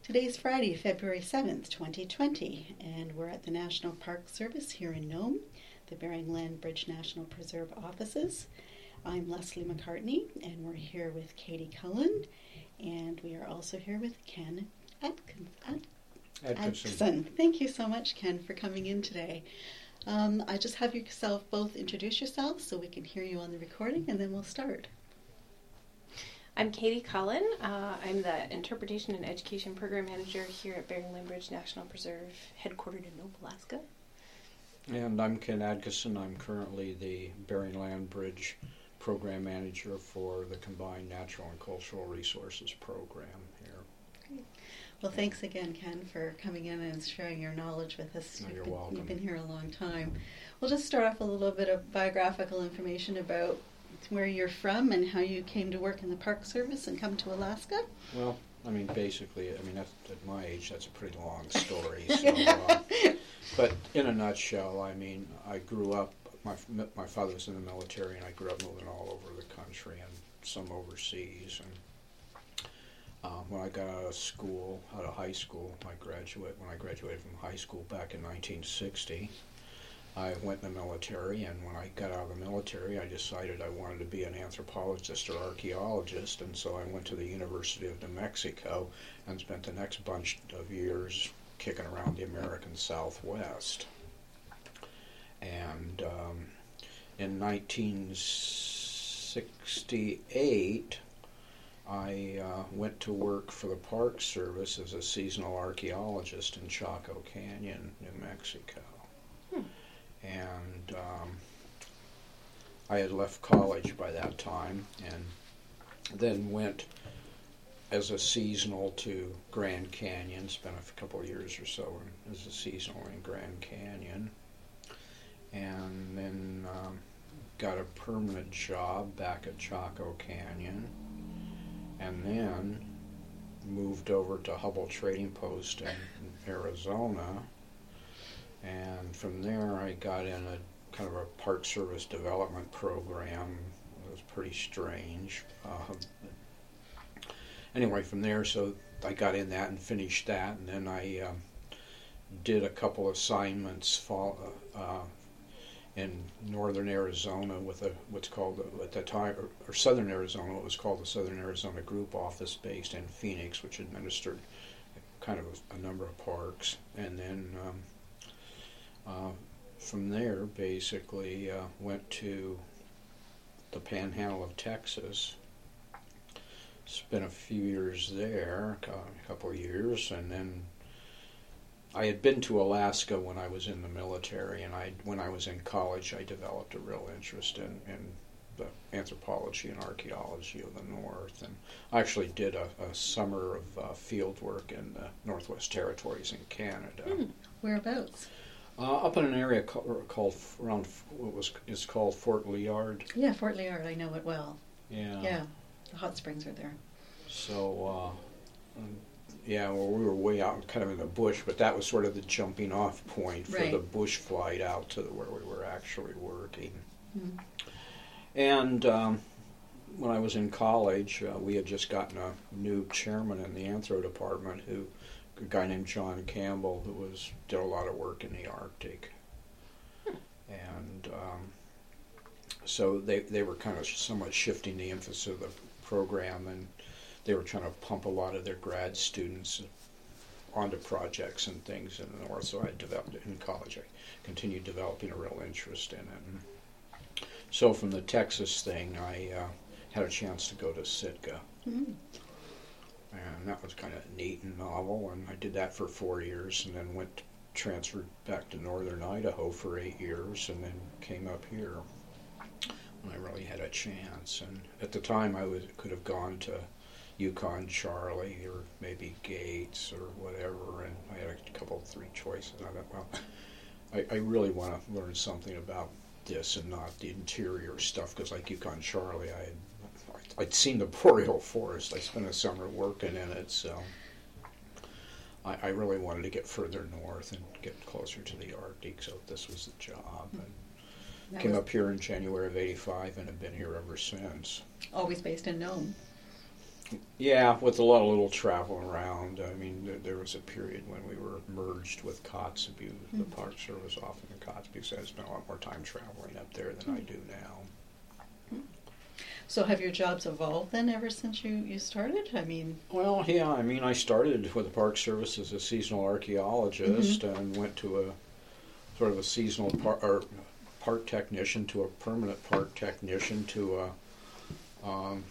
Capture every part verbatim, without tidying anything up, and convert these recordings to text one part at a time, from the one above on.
Today's Friday, February seventh, twenty twenty, and we're at the National Park Service here in Nome, the Bering Land Bridge National Preserve offices. I'm Leslie McCartney, and we're here with Katie Cullen, and we are also here with Ken Atkinson. Ad- Atkinson. Thank you so much, Ken, for coming in today. Um, I just have yourself both introduce yourselves so we can hear you on the recording, and then we'll start. I'm Katie Cullen. Uh, I'm the Interpretation and Education Program Manager here at Bering Land Bridge National Preserve, headquartered in Nome, Alaska. And I'm Ken Atkinson. I'm currently the Bering Land Bridge Program Manager for the Combined Natural and Cultural Resources Program here. Great. Well, thanks again, Ken, for coming in and sharing your knowledge with us. No, you've you're been, welcome. You've been here a long time. We'll just start off with a little bit of biographical information about where you're from and how you came to work in the Park Service and come to Alaska. Well, I mean, basically, I mean, at, at my age, that's a pretty long story. So, uh, but in a nutshell, I mean, I grew up, my my father was in the military, and I grew up moving all over the country and some overseas. And um, when I got out of school, out of high school, I graduate when I graduated from high school back in nineteen sixty. I went in the military, and when I got out of the military, I decided I wanted to be an anthropologist or archaeologist, and so I went to the University of New Mexico and spent the next bunch of years kicking around the American Southwest. And um, in nineteen sixty-eight, I uh, went to work for the Park Service as a seasonal archaeologist in Chaco Canyon, New Mexico. Hmm. And um, I had left college by that time, and then went as a seasonal to Grand Canyon, spent a couple of years or so as a seasonal in Grand Canyon, and then um, got a permanent job back at Chaco Canyon, and then moved over to Hubbell Trading Post in, in Arizona. And from there, I got in a kind of a Park Service development program. It was pretty strange. Uh, anyway, from there, so I got in that and finished that, and then I um, did a couple assignments fall, uh, in northern Arizona with a what's called at the time, or, or southern Arizona. It was called the Southern Arizona Group Office, based in Phoenix, which administered kind of a, a number of parks, and then. Um, Uh, from there, basically, uh, went to the Panhandle of Texas, spent a few years there, a couple of years, and then I had been to Alaska when I was in the military, and I, when I was in college, I developed a real interest in, in the anthropology and archaeology of the North, and I actually did a, a summer of uh, field work in the Northwest Territories in Canada. Hmm. Whereabouts? Uh, up in an area called, called around what was is called Fort Liard. Yeah, Fort Liard. I know it well. Yeah. Yeah, the hot springs are there. So, uh, um, yeah, well, we were way out, kind of in the bush, but that was sort of the jumping off point for right. the bush flight out to the, where we were actually working. Mm-hmm. And um, when I was in college, uh, we had just gotten a new chairman in the anthro department who. A guy named John Campbell, who was did a lot of work in the Arctic, hmm. and um, so they they were kind of somewhat shifting the emphasis of the program, and they were trying to pump a lot of their grad students onto projects and things in the North. So I developed it in college. I continued developing a real interest in it. And so from the Texas thing, I uh, had a chance to go to Sitka. Mm-hmm. And that was kind of neat and novel, and I did that for four years, and then went transferred back to northern Idaho for eight years, and then came up here when I really had a chance. And at the time, I was, could have gone to Yukon Charlie or maybe Gates or whatever, and I had a couple, three choices. I thought, well, I, I really want to learn something about this and not the interior stuff, because like Yukon Charlie, I had I'd seen the boreal forest. I spent a summer working in it, so I, I really wanted to get further north and get closer to the Arctic, so this was the job. And that came up here in January of eighty-five and have been here ever since. Always based in Nome. Yeah, with a lot of little travel around. I mean, there, there was a period when we were merged with Kotzebue, mm-hmm. the Park Service often in Kotzebue, so I spent a lot more time traveling up there than mm-hmm. I do now. So have your jobs evolved then ever since you, you started? I mean... Well, yeah, I mean, I started with the Park Service as a seasonal archaeologist mm-hmm. and went to a sort of a seasonal par- or park technician to a permanent park technician to a... Um,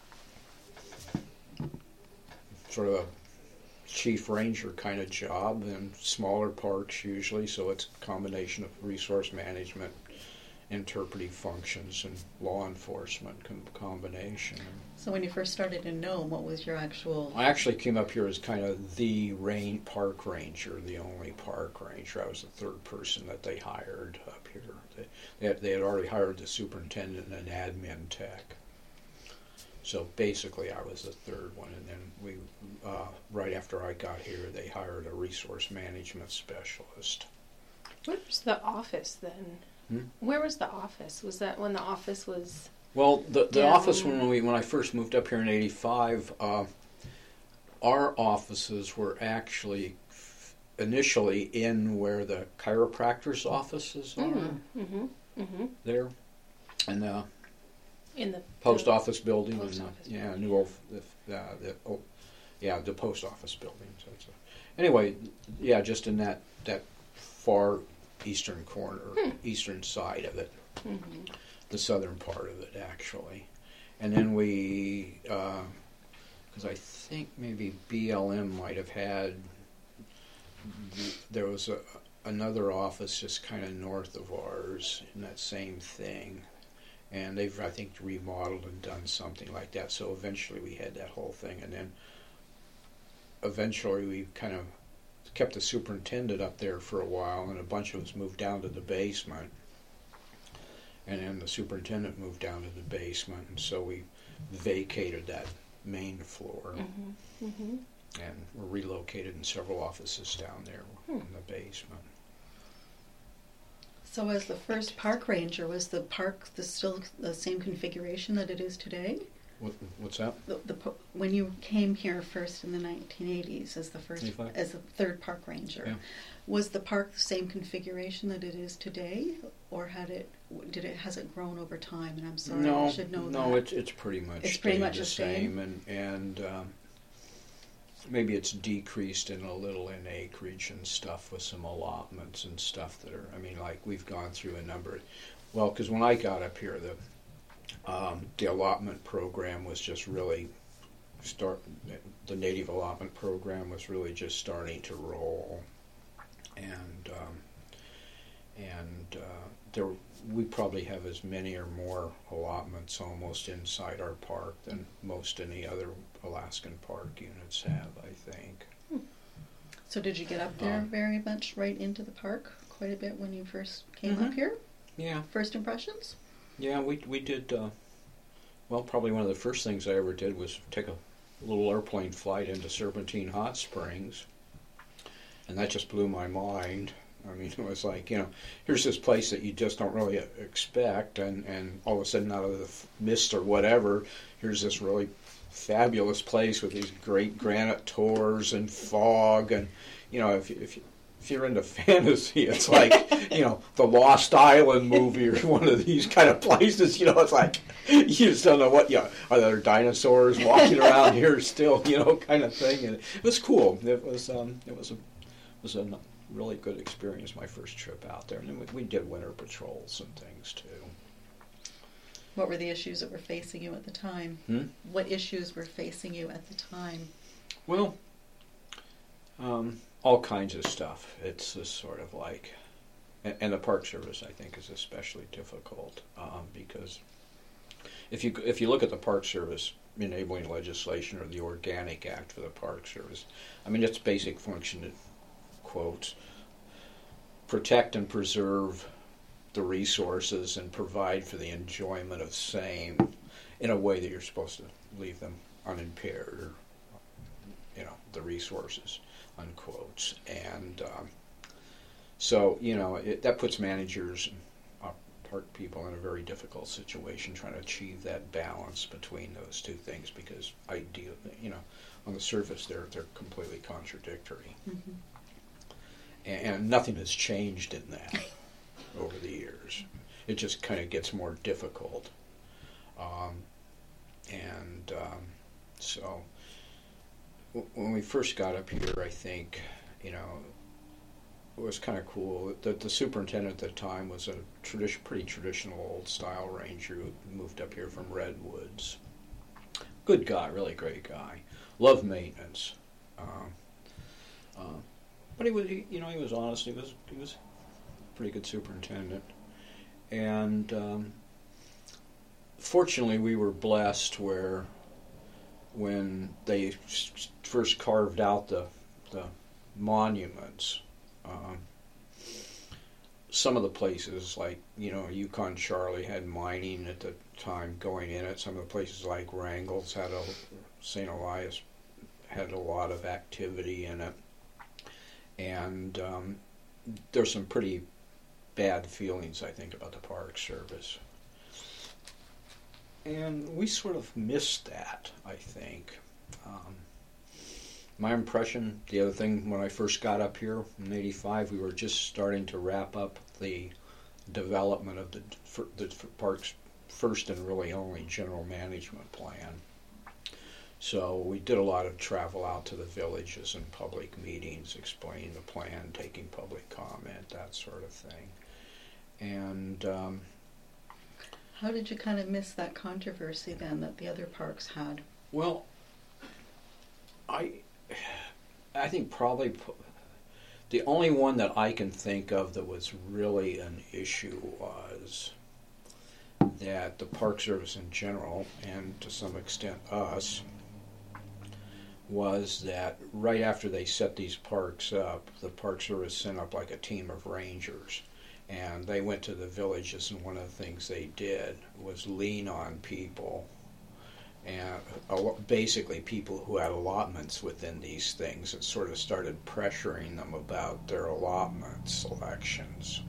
sort of a chief ranger kind of job in smaller parks usually, so it's a combination of resource management, interpretive functions, and law enforcement com- combination. So when you first started in Nome, what was your actual... I actually came up here as kind of the rain, park ranger, the only park ranger. I was the third person that they hired up here. They, they, had, they had already hired the superintendent and an admin tech. So basically, I was the third one, and then we, uh, right after I got here, they hired a resource management specialist. Where was the office then? Hmm? Where was the office? Was that when the office was? Well, the the down? office when we when I first moved up here in eighty-five, uh, our offices were actually f- initially in where the chiropractor's offices are. Mm-hmm. Mm-hmm. Mm-hmm. There, and uh. In the post the office building, post and, office yeah, new old, uh, the, oh, yeah, the post office building. So it's a, anyway, yeah, just in that that far eastern corner, hmm. eastern side of it, mm-hmm. the southern part of it actually, and then we, because uh, I think maybe B L M might have had, there was a another office just kind of north of ours in that same thing. And they've, I think, remodeled and done something like that. So eventually we had that whole thing. And then eventually we kind of kept the superintendent up there for a while, and a bunch of us moved down to the basement. And then the superintendent moved down to the basement, and so we vacated that main floor. Mm-hmm. Mm-hmm. And were relocated in several offices down there hmm. in the basement. So as the first park ranger, was the park the still the same configuration that it is today? What, what's that? The, the when you came here first in the nineteen eighties as the first eighty-five as the third park ranger, yeah. was the park the same configuration that it is today, or had it did it has it grown over time? And I'm sorry, no, I should know no, that. it's it's pretty much it's pretty much the same, same, and and. Um, Maybe it's decreased in a little in acreage and stuff with some allotments and stuff that are, I mean, like we've gone through a number of, well, because when I got up here, the um, the allotment program was just really start, the native allotment program was really just starting to roll. And, um, and uh, there we probably have as many or more allotments almost inside our park than most any other Alaskan park units have, I think. Hmm. So did you get up there um, very much right into the park quite a bit when you first came mm-hmm. up here? Yeah. First impressions? Yeah, we we did, uh, well, probably one of the first things I ever did was take a little airplane flight into Serpentine Hot Springs, and that just blew my mind. I mean, it was like, you know, here's this place that you just don't really expect, and, and all of a sudden out of the mist or whatever, here's this really fabulous place with these great granite tors and fog, and, you know, if, if, if you're into fantasy, it's like, you know, the Lost Island movie or one of these kind of places, you know, it's like, you just don't know what, you know, are there dinosaurs walking around here still, you know, kind of thing, and it was cool. It was, um, it was a, it was a really good experience, my first trip out there. And then we, we did winter patrols and things too. What were the issues that were facing you at the time? Hmm? What issues were facing you at the time? Well, um, all kinds of stuff. It's just sort of like, and, and the Park Service, I think, is especially difficult um, because if you if you look at the Park Service enabling legislation or the Organic Act for the Park Service, I mean, its basic function, quotes, protect and preserve the resources and provide for the enjoyment of same in a way that you're supposed to leave them unimpaired, or, you know, the resources, unquotes. And um, so, you know, it, that puts managers, uh, park people in a very difficult situation trying to achieve that balance between those two things, because ideal, you know, on the surface they're they're completely contradictory, Mm-hmm. and, and nothing has changed in that over the years. It just kind of gets more difficult, um, and um, so w- when we first got up here, I think, you know, it was kind of cool that the superintendent at the time was a tradition, pretty traditional old style ranger who moved up here from Redwoods. Good guy, really great guy. Loved maintenance, um, uh, but he was, he, you know, he was honest. He was, he was a pretty good superintendent, and um, fortunately, we were blessed where when they s- first carved out the the monuments. Um, some of the places, like, you know, Yukon Charlie had mining at the time going in it. Some of the places like Wrangell's had a, Saint Elias had a lot of activity in it. And um, there's some pretty bad feelings, I think, about the Park Service. And we sort of missed that, I think. Um, My impression, the other thing, when I first got up here in eighty-five, we were just starting to wrap up the development of the, the park's first and really only general management plan. So we did a lot of travel out to the villages and public meetings, explaining the plan, taking public comment, that sort of thing. And um, How did you kind of miss that controversy then that the other parks had? well, I... I think probably the only one that I can think of that was really an issue was that the Park Service in general, and to some extent us, was that right after they set these parks up, the Park Service sent up like a team of rangers, and they went to the villages, and one of the things they did was lean on people, and basically people who had allotments within these things, and sort of started pressuring them about their allotment selections.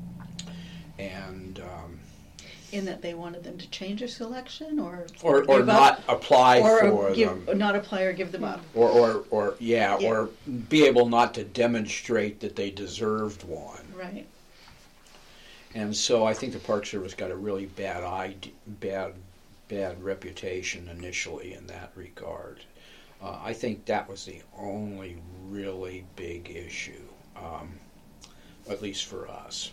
And um, In that they wanted them to change their selection, or or, or not up, apply or for give, them, not apply or give them up, or or, or yeah, yeah, or be able not to demonstrate that they deserved one. right? And so I think the Park Service got a really bad idea, bad. bad reputation initially in that regard. Uh, I think that was the only really big issue, um, at least for us.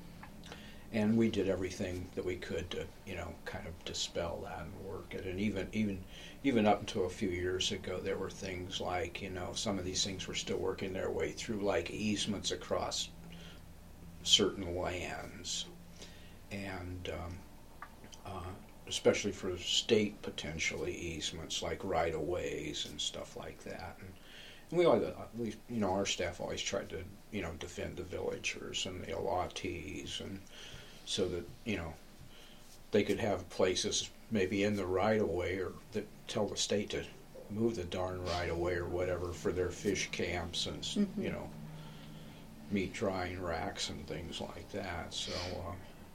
And we did everything that we could to, you know, kind of dispel that and work it. And even even even up until a few years ago, there were things like, you know, some of these things were still working their way through, like easements across certain lands, and um, uh, especially for state, potentially, easements like right-of-ways and stuff like that. And, and we always, at least, you know, our staff always tried to, you know, defend the villagers and the allottees, and so that, you know, they could have places maybe in the right-of-way, or that tell the state to move the darn right-of-way or whatever for their fish camps and, mm-hmm. you know, meat drying racks and things like that. So, uh,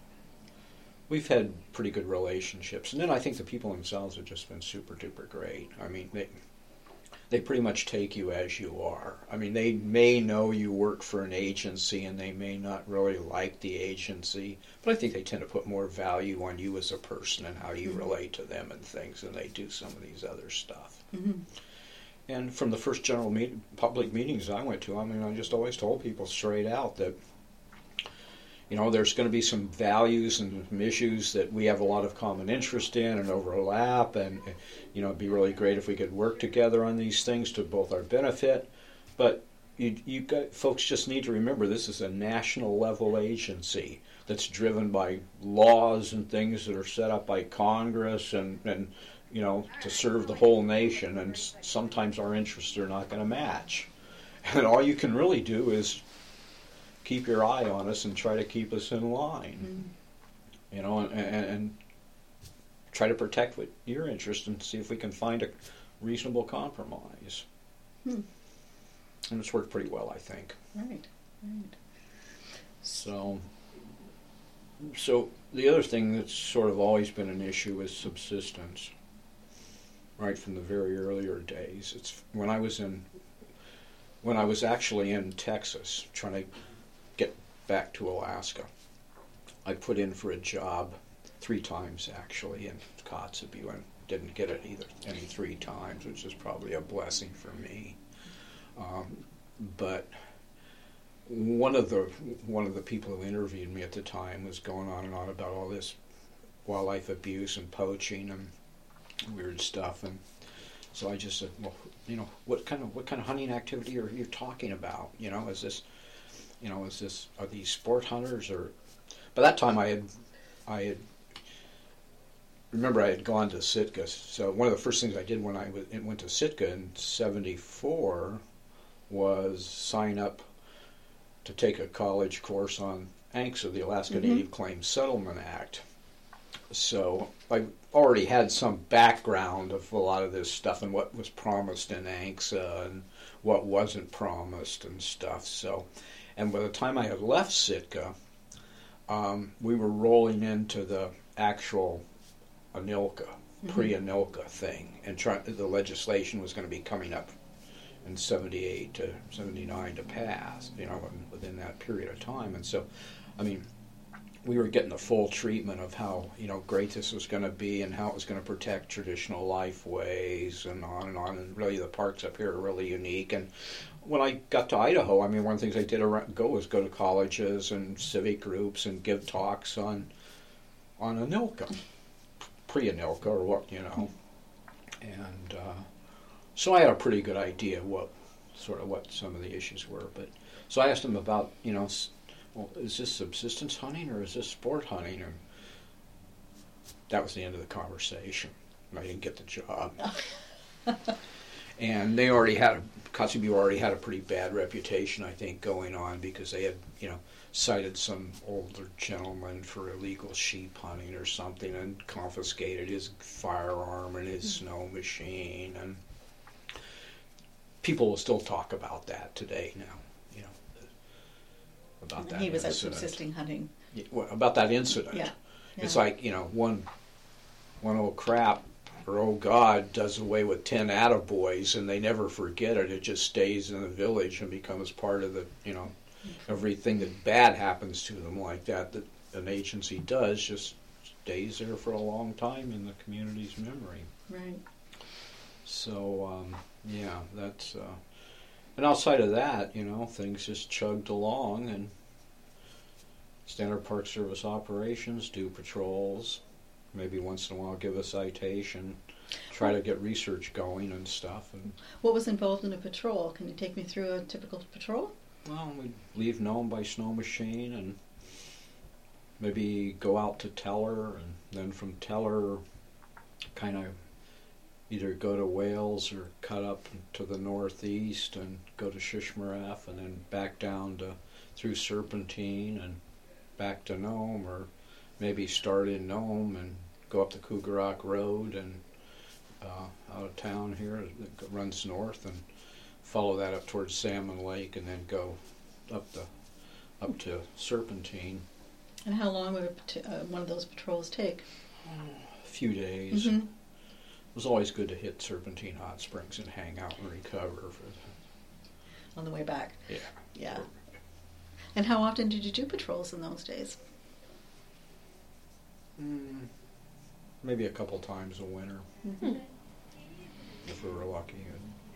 we've had pretty good relationships, and then I think the people themselves have just been super duper great. I mean, they they pretty much take you as you are. I mean, they may know you work for an agency, and they may not really like the agency, but I think they tend to put more value on you as a person and how you mm-hmm. relate to them and things than they do some of these other stuff. Mm-hmm. And from the first general meet, public meetings I went to, I mean, I just always told people straight out that, you know, there's going to be some values and some issues that we have a lot of common interest in and overlap, and, you know, it'd be really great if we could work together on these things to both our benefit. But you, you got, folks just need to remember this is a national level agency that's driven by laws and things that are set up by Congress and, and you know, to serve the whole nation, and sometimes our interests are not going to match. And all you can really do is keep your eye on us and try to keep us in line, mm-hmm. you know, and, and, and try to protect what your interest and see if we can find a reasonable compromise. Hmm. And it's worked pretty well, I think. Right, right. So, so the other thing that's sort of always been an issue is subsistence. Right from the very earlier days, it's when I was in, when I was actually in Texas trying to get back to Alaska. I put in for a job three times actually in Kotzebue and didn't get it either any three times, which is probably a blessing for me. Um, but one of the one of the people who interviewed me at the time was going on and on about all this wildlife abuse and poaching and weird stuff, and so I just said, well, you know, what kind of what kind of hunting activity are you talking about? You know, is this, you know, is this are these sport hunters or? By that time, I had, I had. Remember, I had gone to Sitka. So one of the first things I did when I went to Sitka in seventy-four was sign up to take a college course on A N C S A, the Alaska mm-hmm. Native Claims Settlement Act. So I already had some background of a lot of this stuff and what was promised in A N C S A and what wasn't promised and stuff. So, and by the time I had left Sitka, um, we were rolling into the actual ANILCA, mm-hmm. pre-ANILCA thing, and try, the legislation was going to be coming up in seventy-eight to seventy-nine to pass, you know, within that period of time. And so, I mean, we were getting the full treatment of how, you know, great this was going to be and how it was going to protect traditional lifeways and on and on. And really the parks up here are really unique. And when I got to Idaho, I mean, one of the things I did around, go was go to colleges and civic groups and give talks on on ANILCA, pre-ANILCA or what, you know. And uh, so I had a pretty good idea what sort of what some of the issues were. But so I asked them about, you know, well, is this subsistence hunting or is this sport hunting? And that was the end of the conversation. I didn't get the job. And they already had, a, Kotzebue already had a pretty bad reputation, I think, going on because they had, you know, cited some older gentleman for illegal sheep hunting or something and confiscated his firearm and his mm-hmm. snow machine. And people will still talk about that today now. About that he was incident. out subsisting hunting. Yeah, well, about that incident. Yeah. yeah. It's like, you know, one one old crap or oh God does away with ten attaboys and they never forget it. It just stays in the village and becomes part of the, you know, mm-hmm. everything that bad happens to them like that that an agency does just stays there for a long time in the community's memory. Right. So, um, yeah, that's... Uh, And outside of that, you know, things just chugged along, and standard Park Service operations, do patrols, maybe once in a while give a citation, try to get research going and stuff. And what was involved in a patrol? Can you take me through a typical patrol? Well, we'd leave Nome by snow machine and maybe go out to Teller, and then from Teller kind of either go to Wales or cut up to the northeast and go to Shishmaref and then back down to through Serpentine and back to Nome, or maybe start in Nome and go up the Cougarock Road and uh, out of town here that runs north and follow that up towards Salmon Lake and then go up the up to Serpentine. And how long would a, uh, one of those patrols take? A few days. Mm-hmm. It was always good to hit Serpentine Hot Springs and hang out and recover for the, on the way back. Yeah. Yeah. And how often did you do patrols in those days? Mm, maybe a couple times a winter, mm-hmm. if we were lucky.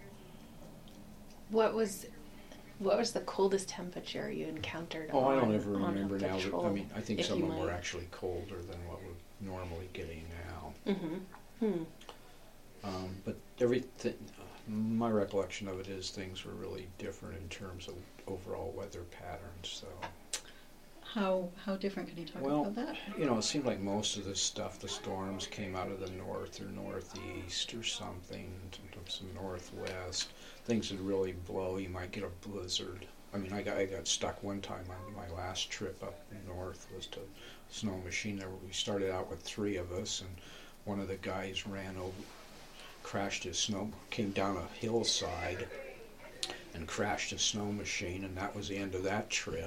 What was what was the coldest temperature you encountered? Oh, on, I don't ever on remember now. But, I mean, I think some of them might. were actually colder than what we're normally getting now. Mm-hmm. Hmm. Um, but everything, my recollection of it is things were really different in terms of overall weather patterns. So, how how different can you talk well, about that? You know, it seemed like most of this stuff, the storms came out of the north or northeast or something, some northwest. Things would really blow. You might get a blizzard. I mean, I got I got stuck one time on my last trip up north was to snow machine. There, we started out with three of us, and one of the guys ran over. Crashed his snow, came down a hillside and crashed his snow machine, and that was the end of that trip.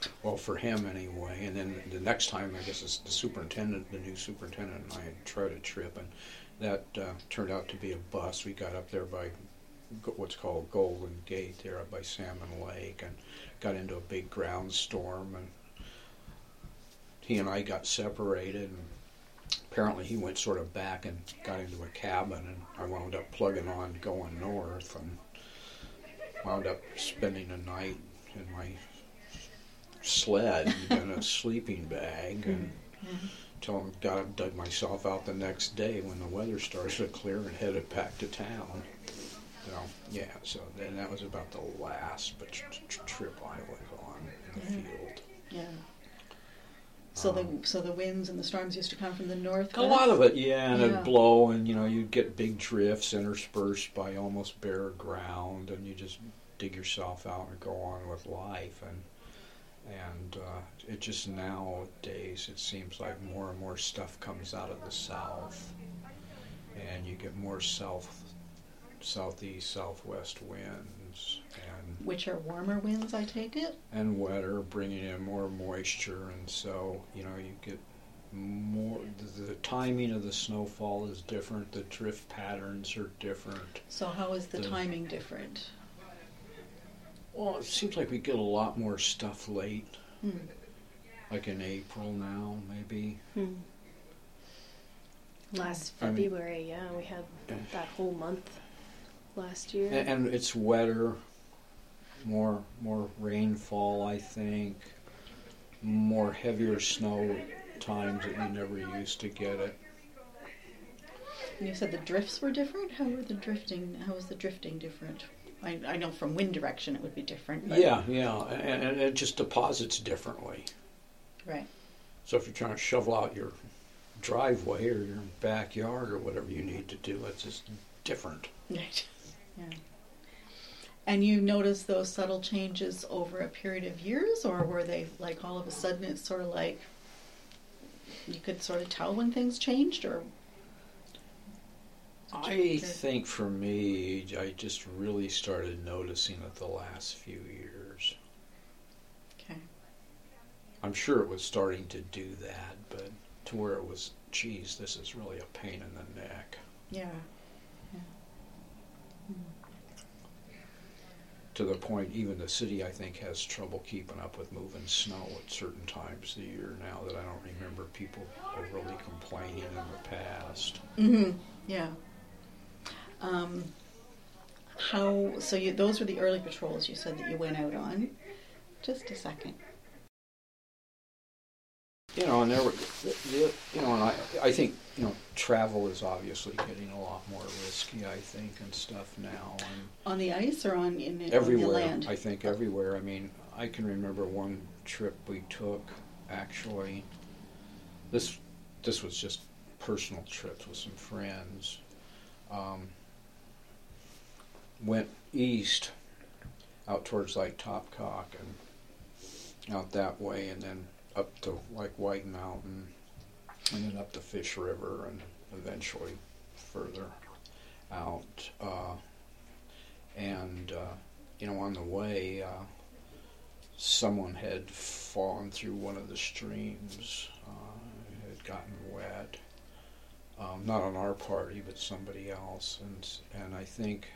Well, for him anyway. And then the next time, I guess it's the superintendent, the new superintendent, and I had tried a trip, and that uh, turned out to be a bust. We got up there by what's called Golden Gate there up by Salmon Lake, and got into a big ground storm, and he and I got separated, and apparently he went sort of back and got into a cabin, and I wound up plugging on going north, and wound up spending a night in my sled in a sleeping bag, and Mm-hmm. until I got dug myself out the next day when the weather started to clear and headed back to town. So yeah, so then that was about the last but tr- tr- trip I was on in the Yeah. field. Yeah. So Um, the so the winds and the storms used to come from the north. A lot of it, yeah, and Yeah. it'd blow, and you know you'd get big drifts interspersed by almost bare ground, and you just dig yourself out and go on with life. And and uh, it just nowadays it seems like more and more stuff comes out of the south, and you get more south, southeast, southwest winds, and Which are warmer winds, I take it. and wetter, bringing in more moisture, and so you know you get more. The, the timing of the snowfall is different. The drift patterns are different. So how is the The- timing different? Well, it seems like we get a lot more stuff late, Hmm. like in April now, maybe. Hmm. Last I mean- February, yeah, we had that whole month last year. And, and it's wetter, more more rainfall, I think, more heavier snow times that you never used to get it. And you said the drifts were different. How were the drifting? How was the drifting different? I, I know from wind direction it would be different. But, Yeah, yeah, and, and it just deposits differently. Right. So if you're trying to shovel out your driveway or your backyard or whatever you need to do, it's just different. Right. Yeah. And you noticed those subtle changes over a period of years, or were they like all of a sudden it's sort of like you could sort of tell when things changed, or? I think for me, I just really started noticing it the last few years. Okay. I'm sure it was starting to do that, but to where it was, geez, this is really a pain in the neck. Yeah. Yeah. To the point, even the city, I think, has trouble keeping up with moving snow at certain times of the year now that I don't remember people overly complaining in the past. Mm-hmm. Yeah. Um, how? So you, those were the early patrols you said that you went out on. Just a second. You know, and there were, you know, and I, I think, you know, travel is obviously getting a lot more risky, I think, and stuff now. And On the ice or on in, in everywhere, on the land? I think everywhere. I mean, I can remember one trip we took, actually. This, this was just personal trips with some friends. Um, went east, out towards like Topcock and out that way, and then up to like White Mountain, and then up the Fish River, and eventually further out. Uh, and uh, you know, on the way, uh, someone had fallen through one of the streams, uh, had gotten wet. Um, not on our party, but somebody else, and and I think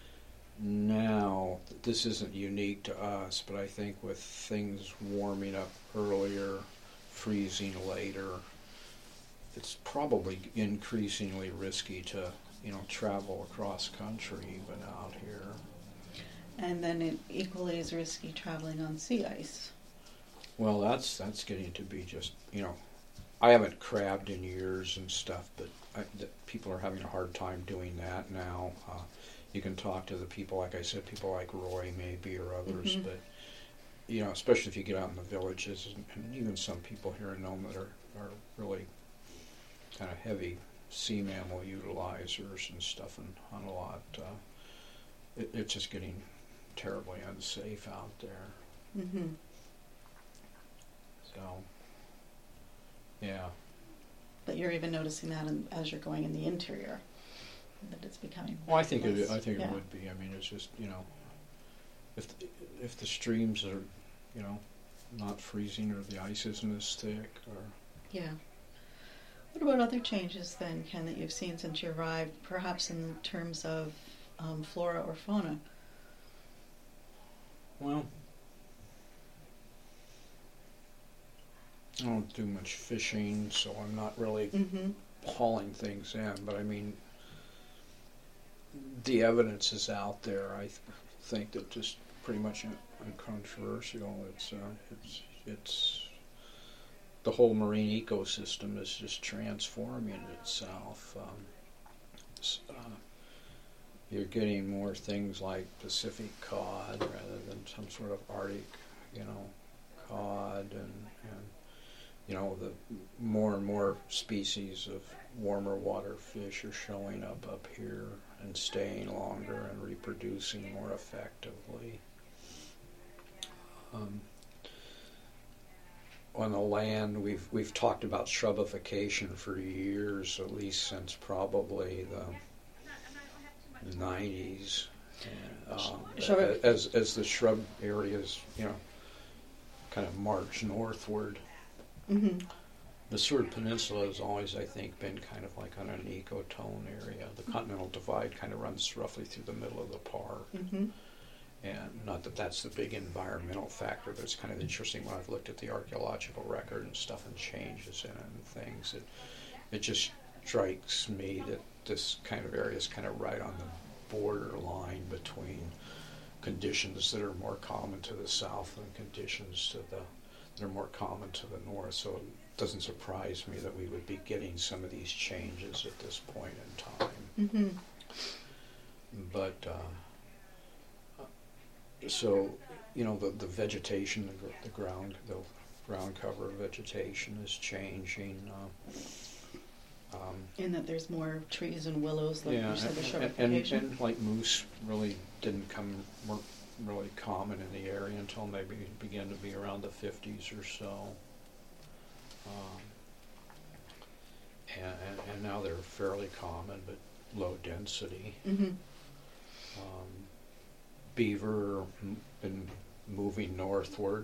now this isn't unique to us, but I think with things warming up earlier, freezing later, it's probably increasingly risky to, you know, travel across country even out here. And then it equally is risky traveling on sea ice. Well, that's that's getting to be just, you know, I haven't crabbed in years and stuff, but I, the, people are having a hard time doing that now. Uh, you can talk to the people, like I said, people like Roy maybe or others, Mhm. but, you know, especially if you get out in the villages, and, and even some people here in Nome that are, are really kind of heavy sea mammal utilizers and stuff and on a lot, uh, it, it's just getting terribly unsafe out there. Mm-hmm. So, yeah. But you're even noticing that in, as you're going in the interior, that it's becoming. Well, I think it. less- I think yeah. it would be. I mean, it's just, you know, if the, if the streams are, you know, not freezing, or the ice isn't as thick, or Yeah. What about other changes then, Ken, that you've seen since you arrived, perhaps in terms of um, flora or fauna? well, I don't do much fishing, so I'm not really Mm-hmm. hauling things in, but I mean, the evidence is out there. I th- think that just pretty much un- uncontroversial. It's uh, it's it's the whole marine ecosystem is just transforming itself. Um, s- uh, you're getting more things like Pacific cod rather than some sort of Arctic, you know, cod, and, and you know, the more and more species of warmer water fish are showing up up here and staying longer and reproducing more effectively. Um, on the land, we've we've talked about shrubification for years, at least since probably the nineties. Um, Shrub- as as the shrub areas, you know, kind of march northward. Mm-hmm. The Seward Peninsula has always, I think, been kind of like on an ecotone area. The Continental Divide kind of runs roughly through the middle of the park. Mm-hmm. And not that that's the big environmental factor, but it's kind of interesting when I've looked at the archaeological record and stuff and changes in it and things. It, it just strikes me that this kind of area is kind of right on the borderline between conditions that are more common to the south and conditions to the that are more common to the north. So it doesn't surprise me that we would be getting some of these changes at this point in time. Mm-hmm. But uh, so you know the the vegetation, the, gr- the ground, the ground cover of vegetation is changing. Uh, um, In that there's more trees and willows, like yeah, you said, the and, and, and, shrubification. and like moose really didn't come weren't really common in the area until maybe it began to be around the fifties or so. Um, and, and, and now they're fairly common, but low density. Mm-hmm. Um, beaver m- been moving northward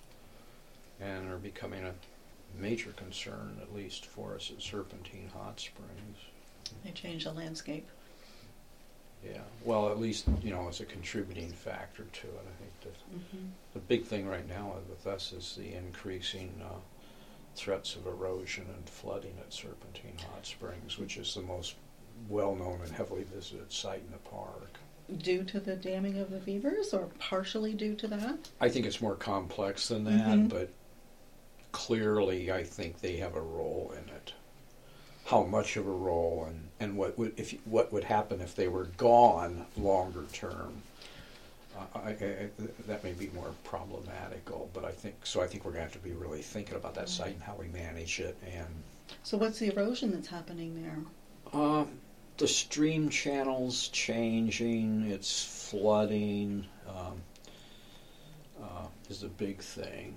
and are becoming a major concern, at least for us at Serpentine Hot Springs. They change the landscape. Yeah, well, at least, you know, as a contributing factor to it. I think that Mm-hmm. the big thing right now with us is the increasing uh, threats of erosion and flooding at Serpentine Hot Springs, which is the most well-known and heavily visited site in the park. Due to the damming of the beavers, or partially due to that? I think it's more complex than that, Mhm. but clearly I think they have a role in it. How much of a role, and, and what would if what would happen if they were gone longer term? Uh, I, I, I, that may be more problematical, but I think so. I think we're going to have to be really thinking about that site and how we manage it. And So what's the erosion that's happening there? uh, the stream channels changing, it's flooding um, uh, is a big thing.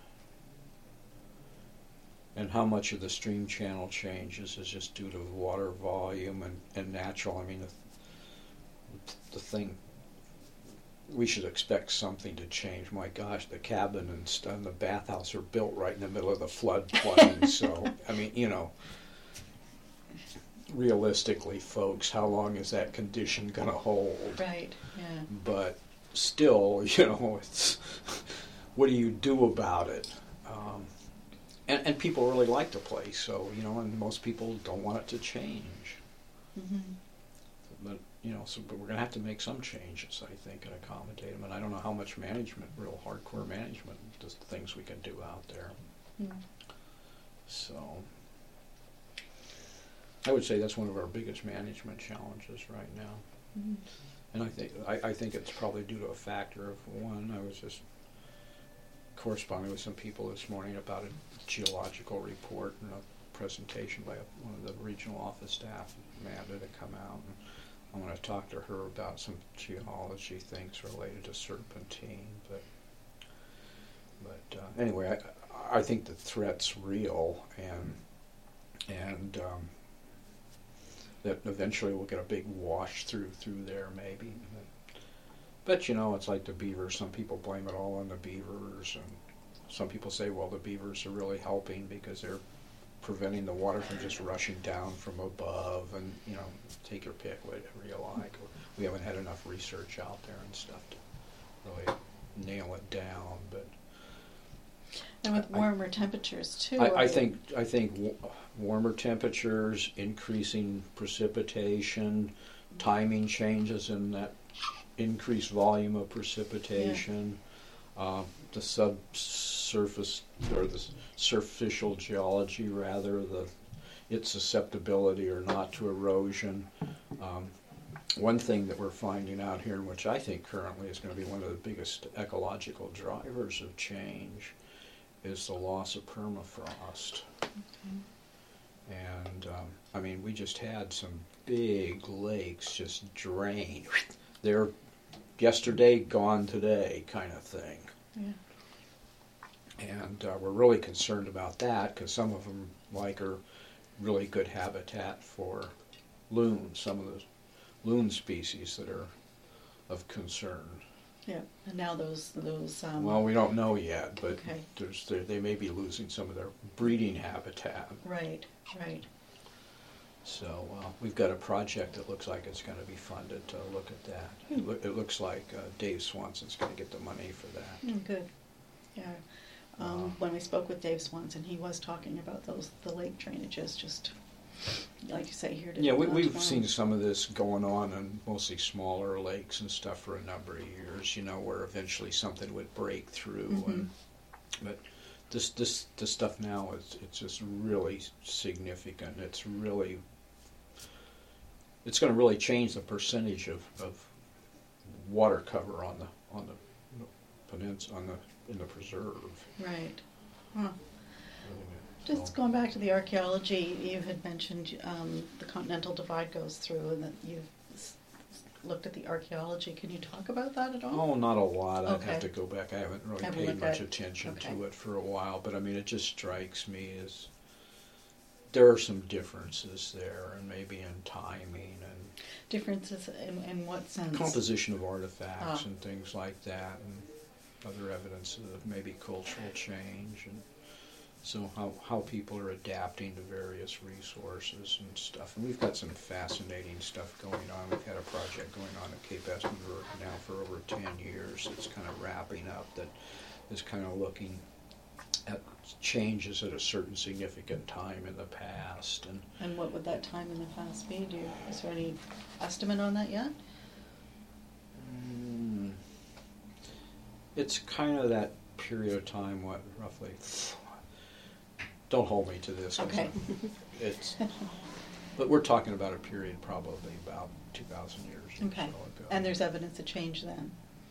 And how much of the stream channel changes is just due to water volume and, and natural. I mean, the, the thing, we should expect something to change. My gosh, the cabin and, st- and the bathhouse are built right in the middle of the floodplain. So, I mean, you know, realistically, folks, how long is that condition going to hold? Right, yeah. But still, you know, it's what do you do about it? Um, And, and people really like the place, so, you know, and most people don't want it to change. Mm-hmm. But, you know, so but we're going to have to make some changes, I think, and accommodate them. And I don't know how much management, real hardcore management, just things we can do out there. Mm. So I would say that's one of our biggest management challenges right now. Mm-hmm. And I think I, I think it's probably due to a factor of, one, I was just corresponding with some people this morning about a geological report and a presentation by a, one of the regional office staff, Amanda, to come out. And I want to talk to her about some geology things related to Serpentine. But but uh, anyway, I, I think the threat's real, and and um, that eventually we'll get a big wash through through there, maybe. But, but you know, it's like the beavers. Some people blame it all on the beavers, and some people say, well, the beavers are really helping because they're preventing the water from just rushing down from above, and, you know, take your pick, whatever you like. We haven't had enough research out there and stuff to really nail it down, but and with I- warmer temperatures too. I, are I they- think I think w- warmer temperatures, increasing precipitation, timing changes in that increased volume of precipitation, uh, the subsurface or the superficial geology, rather, the its susceptibility or not to erosion. Um, one thing that we're finding out here, which I think currently is going to be one of the biggest ecological drivers of change, is the loss of permafrost. Okay. And um, I mean, we just had some big lakes just drain. They're yesterday, gone today, kind of thing. Yeah. And uh, we're really concerned about that because some of them, like, are really good habitat for loons. Some of the loon species that are of concern. Yeah. And now those those. Um, Well, we don't know yet, but Okay. there's they, they may be losing some of their breeding habitat. Right. Right. So uh, we've got a project that looks like it's going to be funded to look at that. It, Hmm. loo- it looks like uh, Dave Swanson's going to get the money for that. Mm, good. Yeah. Um, Uh, when we spoke with Dave Swanson, he was talking about those the lake drainages, just like you say here. To Yeah, we, not we've tomorrow. seen some of this going on in mostly smaller lakes and stuff for a number of years, you know, where eventually something would break through. Mhm. And, but this, this, this stuff now, is it's just really significant. It's really, it's going to really change the percentage of, of water cover on the, on the peninsula, on the, in the preserve. Right. Huh. So- Just going back to the archaeology, you had mentioned um, the Continental Divide goes through, and that you've s- looked at the archaeology. Can you talk about that at all? Oh, not a lot. I'd Okay. have to go back. I haven't really Haven't paid looked much at- attention okay. to it for a while, but I mean, it just strikes me as there are some differences there, and maybe in timing and Differences in, in what sense? composition of artifacts Ah. and things like that, and other evidence of maybe cultural change, and so how, how people are adapting to various resources and stuff. And we've got some fascinating stuff going on. We've had a project going on at Cape Espenberg now for over ten years. It's kind of wrapping up, that is kind of looking at changes at a certain significant time in the past. And And what would that time in the past be? Do you, is there any estimate on that yet? mm, it's kind of that period of time, what, roughly, don't hold me to this. 'cause Okay. It's, but we're talking about a period probably about two thousand years or Okay. so ago. And there's evidence of change then.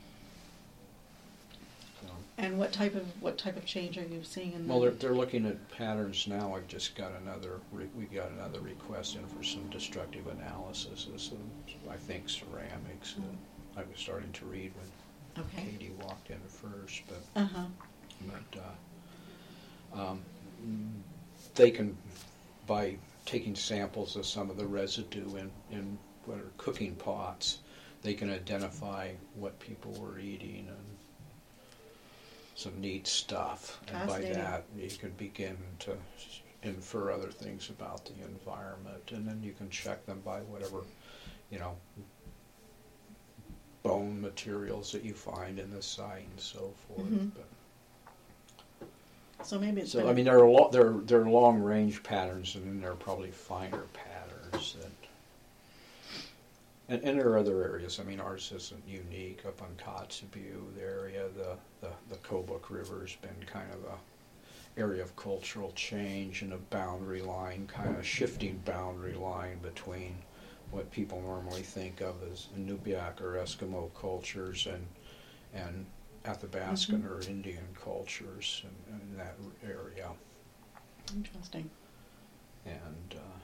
So, And what type of what type of change are you seeing in well, the? they're, they're looking at patterns now. I've just got another, re- we got another request in for some destructive analysis of some, I think, ceramics that I was starting to read when Okay. Katie walked in first, but Uh huh. But uh, um, they can, by taking samples of some of the residue in, in what are cooking pots, they can identify what people were eating and some neat stuff. And by Fascinating. that, you can begin to s- infer other things about the environment, and then you can check them by whatever, you know, bone materials that you find in the site and so forth. Mhm. But So maybe it's. so been- I mean, there are lo- there are, there are long range patterns, and then there are probably finer patterns that. And, and there are other areas. I mean, ours isn't unique. Up on Kotzebue, the area, the the the Kobuk River has been kind of a area of cultural change and a boundary line, kind of shifting boundary line between what people normally think of as Inupiaq or Eskimo cultures and and Athabascan Mhm. or Indian cultures in, in that area. Interesting. And uh,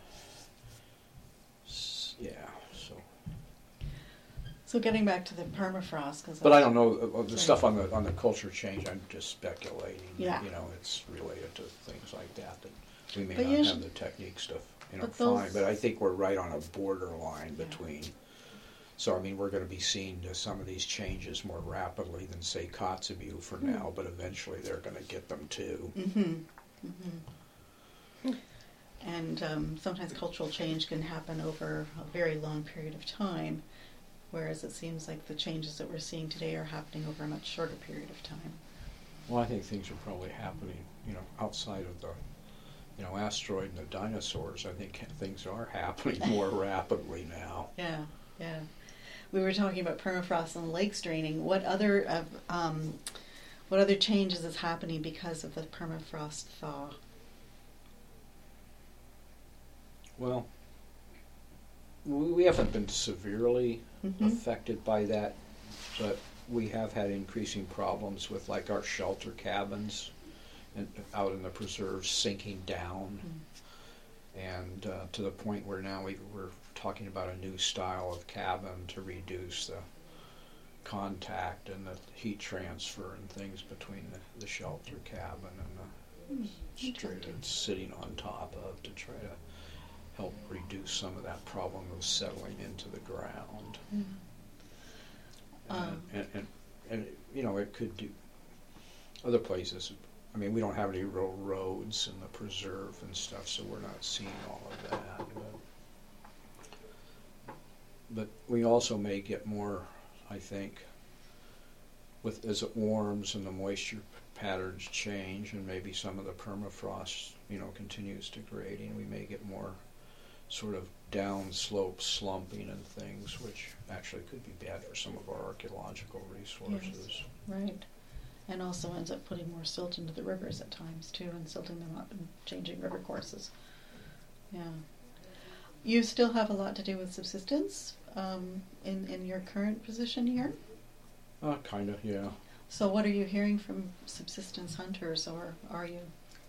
s- yeah, so. So getting back to the permafrost, because. But I don't know uh, the Sorry. stuff on the on the culture change. I'm just speculating. Yeah. You know, it's related to things like that that we may But not usually- have the technique stuff. You know, but those- fine. But I think we're right on a borderline Yeah. between So, I mean, we're going to be seeing uh, some of these changes more rapidly than, say, Kotzebue for Mm. now, but eventually they're going to get them too. Mm-hmm. Mm-hmm. And um, sometimes cultural change can happen over a very long period of time, whereas it seems like the changes that we're seeing today are happening over a much shorter period of time. Well, I think things are probably happening, you know, outside of the, you know, asteroid and the dinosaurs. I think things are happening more rapidly now. Yeah, yeah. We were talking about permafrost and lakes draining. What other uh, um, what other changes is happening because of the permafrost thaw? Well, we we haven't been severely Mm-hmm. affected by that, but we have had increasing problems with, like, our shelter cabins and out in the preserves sinking down, Mm. and uh, to the point where now we, we're talking about a new style of cabin to reduce the contact and the heat transfer and things between the, the shelter cabin and the Mm. straight Interesting. it's sitting on top of, to try to help reduce some of that problem of settling into the ground. Yeah. And, Um. and, and, and, you know, it could do other places. I mean, we don't have any real roads in the preserve and stuff, so we're not seeing all of that. But, but we also may get more, I think, with as it warms and the moisture patterns change, and maybe some of the permafrost, you know, continues degrading, we may get more sort of downslope slumping and things, which actually could be bad for some of our archaeological resources. Yes. Right. And also ends up putting more silt into the rivers at times too, and silting them up and changing river courses. Yeah. You still have a lot to do with subsistence um, in, in your current position here? Uh, kind of, yeah. So what are you hearing from subsistence hunters, or are you?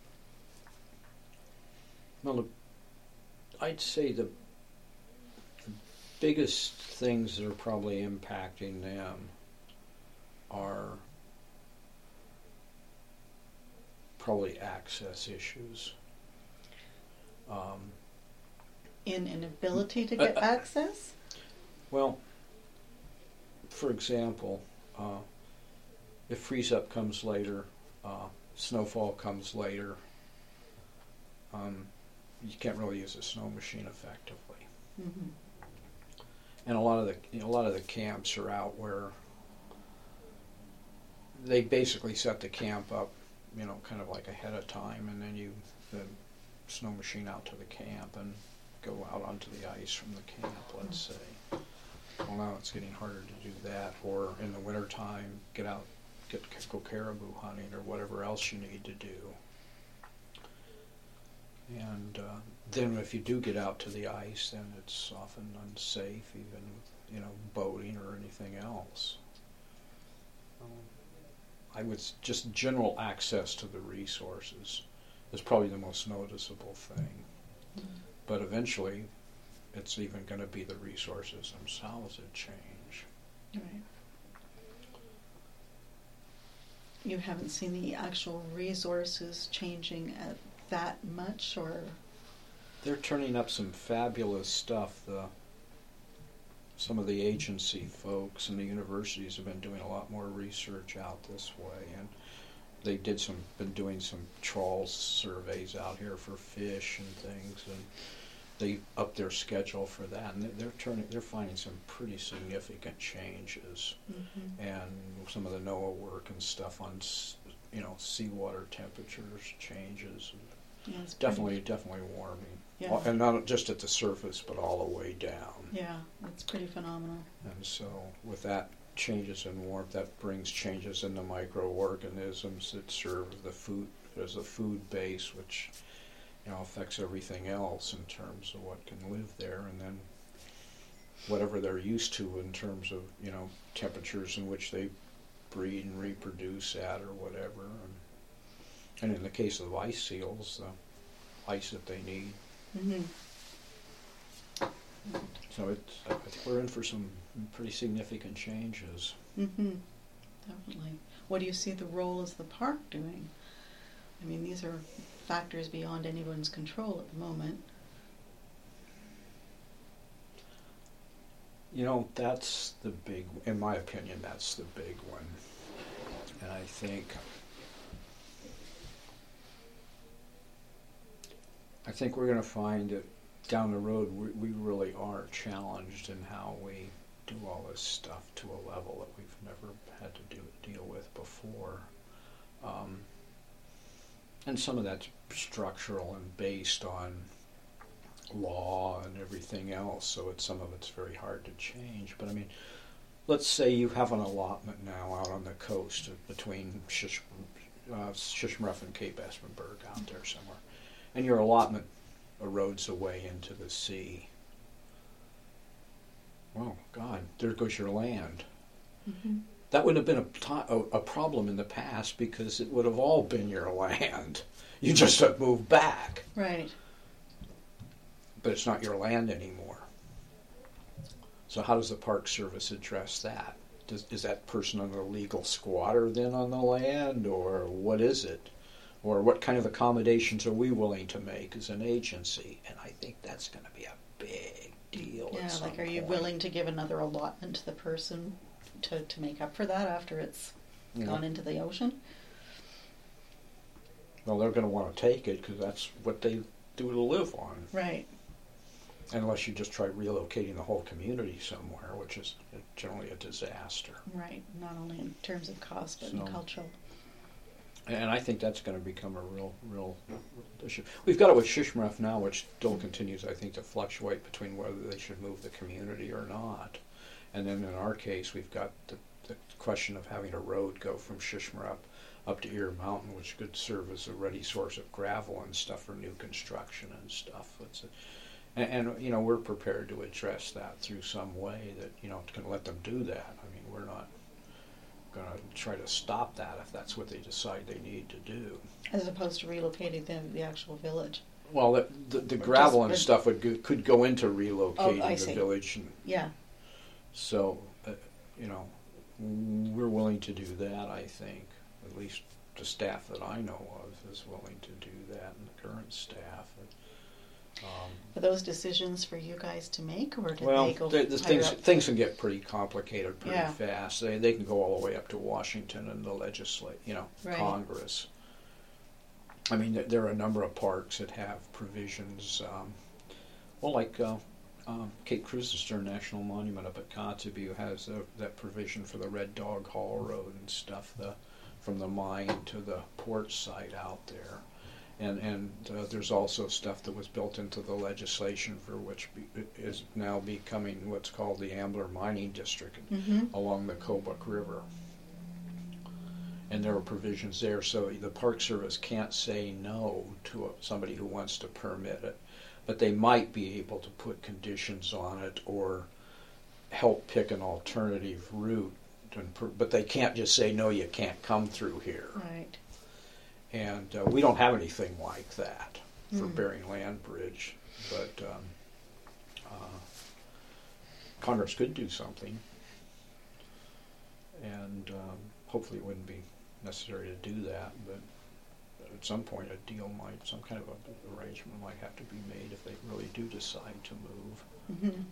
Well, the, I'd say the, the biggest things that are probably impacting them are probably access issues. Um, In an ability to Uh, get uh, access? well, for example, uh, if freeze up comes later, uh, snowfall comes later, um, you can't really use a snow machine effectively. Mm-hmm. And a lot of the you know, a lot of the camps are out where they basically set the camp up, you know, kind of like ahead of time, and then you the snow machine out to the camp and go out onto the ice from the camp, let's say. Well, now it's getting harder to do that, or in the wintertime, get out, get go caribou hunting or whatever else you need to do. And uh, then if you do get out to the ice, then it's often unsafe, even with, you know, boating or anything else. Um, I would s- just general access to the resources is probably the most noticeable thing. Mm-hmm. But eventually, it's even going to be the resources themselves that change. Right. You haven't seen the actual resources changing at that much, or? They're turning up some fabulous stuff. The some of the agency folks and the universities have been doing a lot more research out this way, and they did some been doing some trawl surveys out here for fish and things, and they upped their schedule for that, and they're turning they're finding some pretty significant changes, Mm-hmm. and some of the NOAA work and stuff on s- you know seawater temperatures changes. Yeah, it's Definitely, definitely warming. Yeah. All- and not just at the surface, but all the way down. Pretty, yeah, it's pretty phenomenal. And so, with that changes in warmth, that brings changes in the microorganisms that serve the food as a food base, which you know affects everything else in terms of what can live there, and then whatever they're used to in terms of you know temperatures in which they breed and reproduce at, or whatever. And, and in the case of ice seals, the ice that they need. Mm-hmm. So it's, I think we're in for some pretty significant changes. Mm-hmm. Definitely. What do you see the role as the park doing? I mean, these are factors beyond anyone's control at the moment. You know, that's the big, in my opinion, that's the big one. And I think, I think we're going to find that down the road we, we really are challenged in how we do all this stuff to a level that we've never had to do deal with before. Um, and some of that's structural and based on law and everything else, so it's some of it's very hard to change. But I mean, let's say you have an allotment now out on the coast between Shish, uh, Shishmaref and Cape Espenberg out there somewhere, and your allotment erodes away into the sea. Well, God, there goes your land. Mm-hmm. That would have been a, to- a, a problem in the past because it would have all been your land. You just have moved back. Right. But it's not your land anymore. So how does the Park Service address that? Does, is that person an illegal squatter then on the land, or what is it? Or what kind of accommodations are we willing to make as an agency? And I think that's going to be a big deal. Yeah, at some like are you point. willing to give another allotment to the person to, to make up for that after it's You know, gone into the ocean? well, they're going to want to take it because that's what they do to live on. Right. Unless you just try relocating the whole community somewhere, which is generally a disaster. Right. Not only in terms of cost, but So- in cultural. And I think that's going to become a real, real issue. We've got it with Shishmaref now, which still continues, I think, to fluctuate between whether they should move the community or not. And then in our case, we've got the, the question of having a road go from Shishmaref up to Ear Mountain, which could serve as a ready source of gravel and stuff for new construction and stuff. It's a, and, and, you know, we're prepared to address that through some way that, you know, can let them do that. I mean, we're not going to try to stop that if that's what they decide they need to do. As opposed to relocating the, the actual village. Well, the, the, the Or gravel just- and or- stuff would go, could go into relocating Oh, I the see. village. And Yeah. so, uh, you know, we're willing to do that, I think. At least the staff that I know of is willing to do that, and the current staff. Um, Are those decisions for you guys to make, or did well, they go the, the higher things up? things can get pretty complicated pretty Yeah. fast. They they can go all the way up to Washington and the legislate, you know, Right. Congress. I mean, there, there are a number of parks that have provisions. Um, well, like uh, um, Cape Krusenstern National Monument up at Kotzebue has uh, that provision for the Red Dog Hall Road and stuff, the from the mine to the port site out there. And and uh, there's also stuff that was built into the legislation for which be, is now becoming what's called the Ambler Mining District Mm-hmm. along the Kobuk River. And there are provisions there, so the Park Service can't say no to a, somebody who wants to permit it, but they might be able to put conditions on it or help pick an alternative route. And per, but they can't just say, no, you can't come through here. Right. And uh, we don't have anything like that for Mm. Bering Land Bridge, but um, uh, Congress could do something, and um, hopefully it wouldn't be necessary to do that, but at some point a deal might, some kind of a arrangement might have to be made if they really do decide to move. Mm-hmm.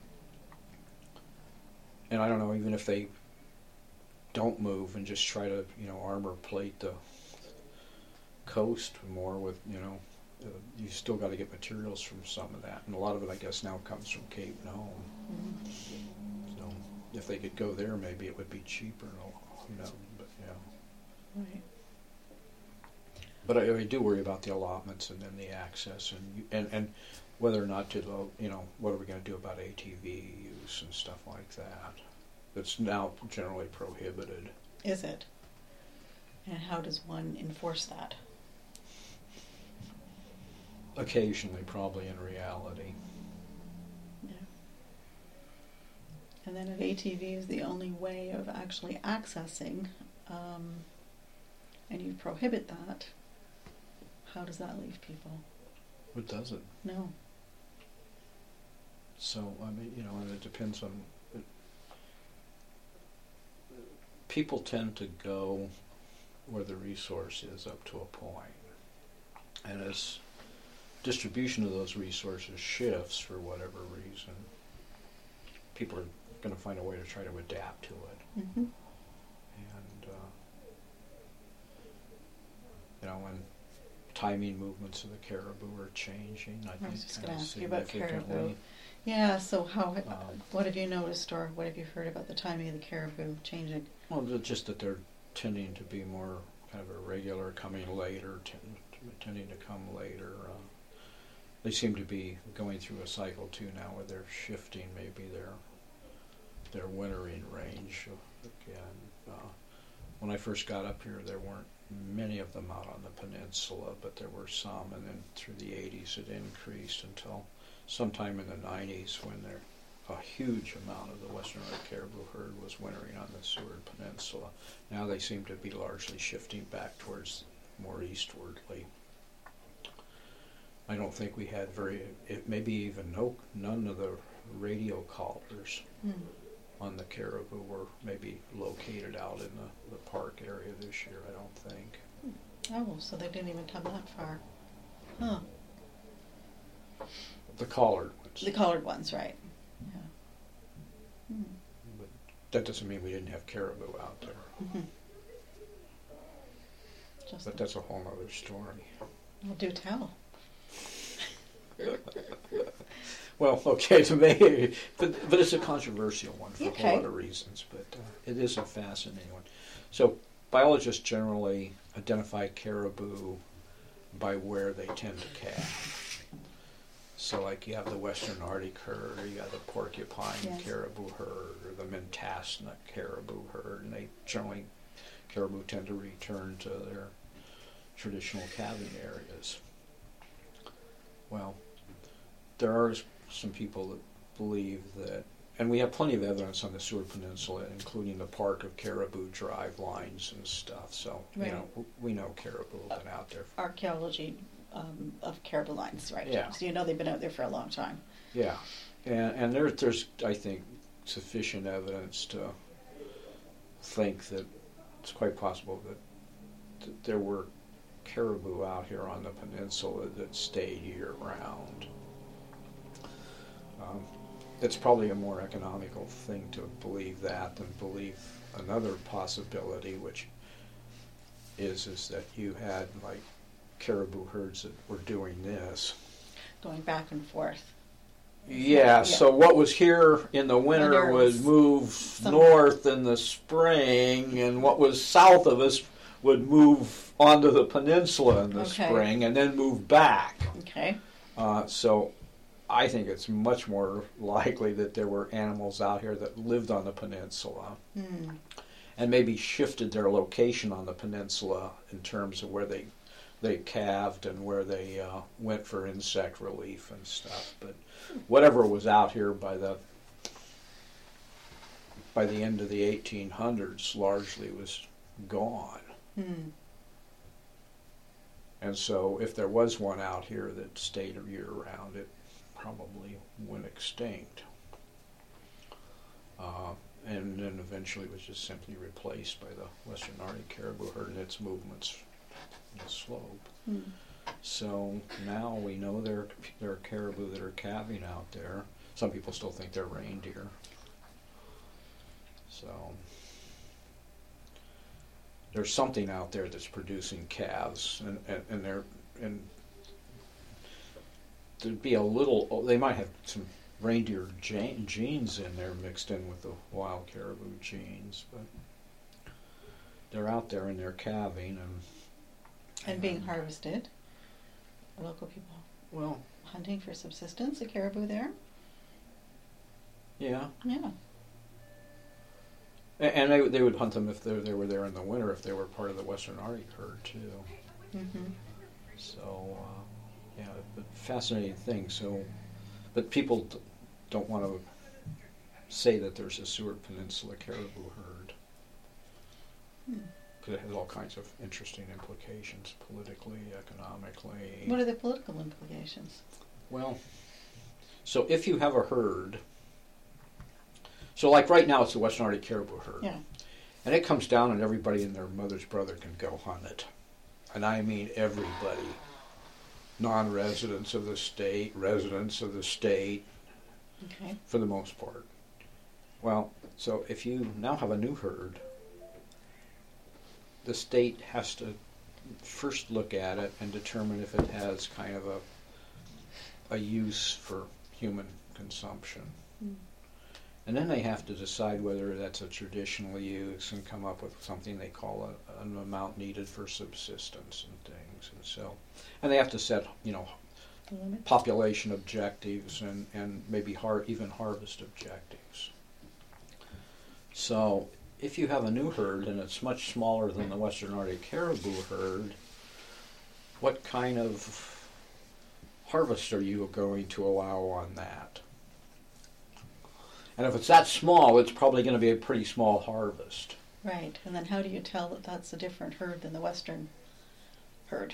And I don't know, even if they don't move and just try to, you know, armor plate the coast more with, you know, uh, you still got to get materials from some of that, and a lot of it, I guess, now comes from Cape Nome. Mm-hmm. So if they could go there, maybe it would be cheaper. You know, but yeah. Right. But I, I do worry about the allotments and then the access and you- and and whether or not to, uh, you know, what are we going to do about A T V use and stuff like that? That's now generally prohibited. Is it? And how does one enforce that? Occasionally, probably in reality. Yeah. And then if A T V is the only way of actually accessing, um, and you prohibit that, how does that leave people? It doesn't. No. So, I mean, you know, and it depends on... It, people tend to go where the resource is up to a point. And as distribution of those resources shifts for whatever reason, people are going to find a way to try to adapt to it. Mm-hmm. And, uh, you know, when timing movements of the caribou are changing, I, I think was just kind going to of ask you about caribou. significantly. Yeah, so how, Um, what have you noticed or what have you heard about the timing of the caribou changing? Well, they're just that they're tending to be more kind of irregular, coming later, t- tending to come later. Uh, they seem to be going through a cycle too now where they're shifting maybe their their wintering range again. Uh, when I first got up here, there weren't many of them out on the peninsula, but there were some, and then through the eighties it increased until sometime in the nineties when there a huge amount of the western red caribou herd was wintering on the Seward Peninsula. Now they seem to be largely shifting back towards more eastwardly. I don't think we had very, it maybe even no, none of the radio callers Mm. on the caribou were maybe located out in the, the park area this year, I don't think. Oh, so they didn't even come that far. Huh. The collared ones. The colored ones, right. Yeah. Hmm. But that doesn't mean we didn't have caribou out there. Mm-hmm. Just But that's a whole other story. well, do tell. Well, okay, to me, but, but it's a controversial one for a Okay. whole lot of reasons, but uh, it is a fascinating one. So biologists generally identify caribou by where they tend to calve. So like you have the western Arctic herd, or you have the porcupine Yes. caribou herd, or the Mentasna caribou herd, and they generally, caribou tend to return to their traditional calving areas. Well, there are some people that believe that, and we have plenty of evidence on the Seward Peninsula, including the Park of Caribou Drive lines and stuff. So, Right. you know, w- we know caribou have been out there. Archaeology um, of caribou lines, right? Yeah. So you know they've been out there for a long time. Yeah, and and there, there's, I think, sufficient evidence to think that it's quite possible that, that there were caribou out here on the peninsula that stayed year-round. Um, it's probably a more economical thing to believe that than believe another possibility, which is is that you had like caribou herds that were doing this. Going back and forth. Yeah, Yeah. so what was here in the winter Winter would was move some- north in the spring, and what was south of us would move onto the peninsula in the Okay. spring and then move back. Okay. Uh, so I think it's much more likely that there were animals out here that lived on the peninsula Hmm. and maybe shifted their location on the peninsula in terms of where they they calved and where they uh, went for insect relief and stuff. But whatever was out here by the by the end of the eighteen hundreds largely was gone. Hmm. And so if there was one out here that stayed year round, it probably went extinct. Uh, and then eventually was just simply replaced by the western Arctic caribou herd and its movements in the slope. Hmm. So now we know there, there are caribou that are calving out there. Some people still think they're reindeer. So there's something out there that's producing calves, and, and, and they're and there'd be a little. They might have some reindeer gene, genes in there mixed in with the wild caribou genes, but they're out there and they're calving and And being harvested. Are local people well, hunting for subsistence? A caribou there? yeah. Yeah. A- And they they would hunt them if they they were there in the winter, if they were part of the western Arctic herd too. Mm-hmm. So uh, yeah, but fascinating thing. So, but people d- don't want to say that there's a Seward Peninsula caribou herd Hmm. because it has all kinds of interesting implications politically, economically. What are the political implications? Well, so if you have a herd, so like right now it's the western Arctic caribou herd. Yeah. And it comes down and everybody and their mother's brother can go hunt it. And I mean everybody. Non-residents of the state, residents of the state, Okay. for the most part. Well, so if you now have a new herd, the state has to first look at it and determine if it has kind of a a use for human consumption. Mm. And then they have to decide whether that's a traditional use and come up with something they call a, an amount needed for subsistence and things. And so, and they have to set, you know, population objectives and, and maybe har- even harvest objectives. So if you have a new herd and it's much smaller than the Western Arctic caribou herd, what kind of harvest are you going to allow on that? And if it's that small, it's probably going to be a pretty small harvest. Right, and then how do you tell that that's a different herd than the Western herd?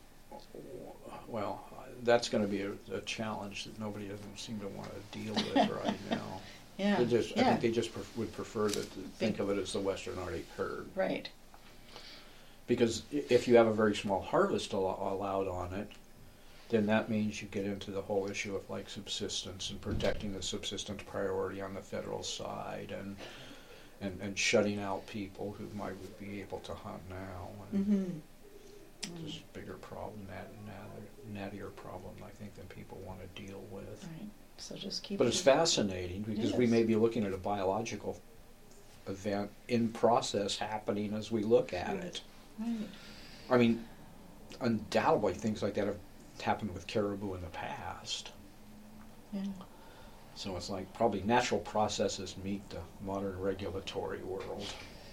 Well, that's going to be a, a challenge that nobody doesn't seem to want to deal with right now. Yeah, They just, I yeah. think they just pref- would prefer to, to think of it as the Western Arctic herd. Right. Because i- if you have a very small harvest al- allowed on it, then that means you get into the whole issue of like subsistence and protecting the subsistence priority on the federal side and and, and shutting out people who might would be able to hunt now. And Mm-hmm. it's a bigger problem, nat, nat, nattier problem, I think, than people want to deal with. Right. So just keep. But it's it- fascinating because we Yes. may be looking at a biological event in process happening as we look at it. Right. I mean, undoubtedly things like that have happened with caribou in the past. Yeah. So it's like probably natural processes meet the modern regulatory world.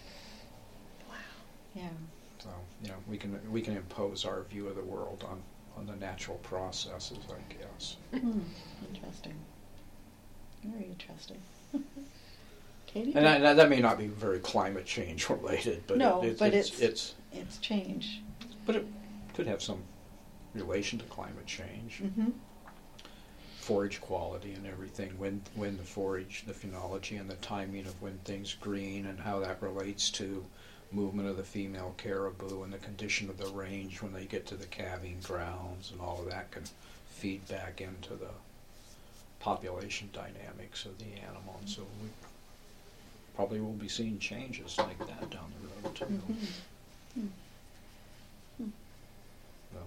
Yeah. So, you know, we can we can impose our view of the world on, on the natural processes, I guess. Hmm. Interesting. Very interesting. Katie? And that, that may not be very climate change related, but, No, it, it's, but it's, it's- it's It's change. but it could have some relation to climate change, Mm-hmm. forage quality and everything. When when the forage, the phenology, and the timing of when things green, and how that relates to movement of the female caribou and the condition of the range when they get to the calving grounds, and all of that can feed back into the population dynamics of the animal. And so we probably will be seeing changes like that down the road too. Mm-hmm. Hmm. So,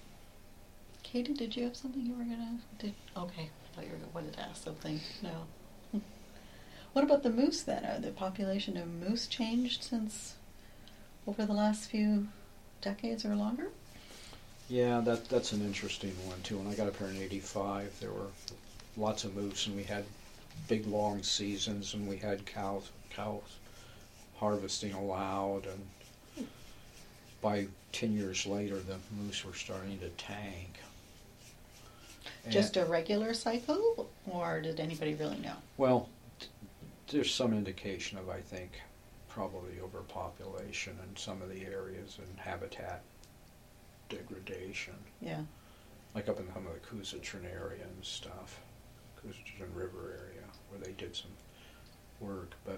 Katie, did you have something you were gonna? Did okay? I thought you were wanted to ask something. No. What about the moose then? Are the population of moose changed since over the last few decades or longer? yeah, that that's an interesting one too. When I got up here in eighty-five, there were lots of moose, and we had big long seasons, and we had cows cows harvesting allowed, and by ten years later, the moose were starting to tank. Just And- a regular cycle, or did anybody really know? Well, t- there's some indication of, I think, probably overpopulation in some of the areas and habitat degradation, Yeah. like up in some of the Coositron area and stuff, Coositron River area, where they did some work. But,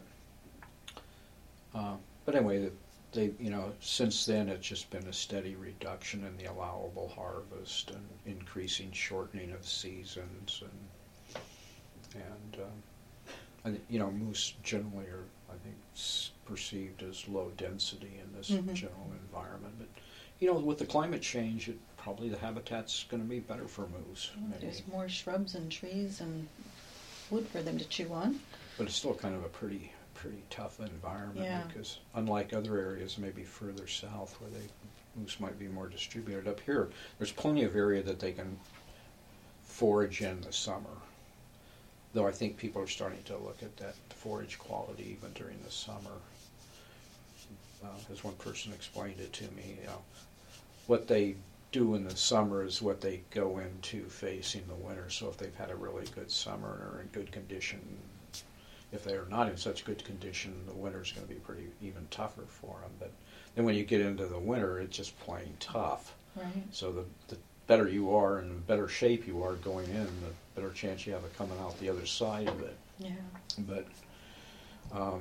uh, but anyway, the, they, you know, since then it's just been a steady reduction in the allowable harvest and increasing shortening of seasons, and and um, and you know, moose generally are, I think, s- perceived as low density in this Mhm. general environment. But you know, with the climate change, it probably the habitat's going to be better for moose. Maybe. There's more shrubs and trees and wood for them to chew on. But it's still kind of a pretty pretty tough environment Yeah. because unlike other areas, maybe further south where they moose might be more distributed, up here there's plenty of area that they can forage in the summer. Though I think people are starting to look at that forage quality even during the summer. Uh, as one person explained it to me, you know, what they do in the summer is what they go into facing the winter. So if they've had a really good summer and are in good condition, if they are not in such good condition, the winter's going to be pretty even tougher for them. But then when you get into the winter, it's just plain tough. Right. So the, the better you are and the better shape you are going in, the better chance you have of coming out the other side of it. Yeah. But um,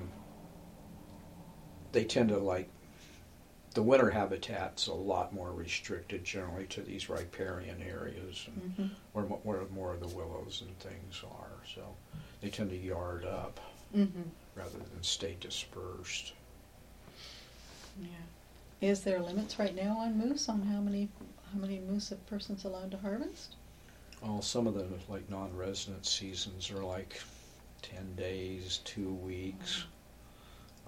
they tend to like, the winter habitat's a lot more restricted generally to these riparian areas, and Mm-hmm. where, mo- where more of the willows and things are. So they tend to yard up. Mm-hmm. rather than stay dispersed. Yeah. Is there limits right now on moose, on how many how many moose a person's allowed to harvest? Well, some of the like non-resident seasons are like ten days, two weeks. Uh,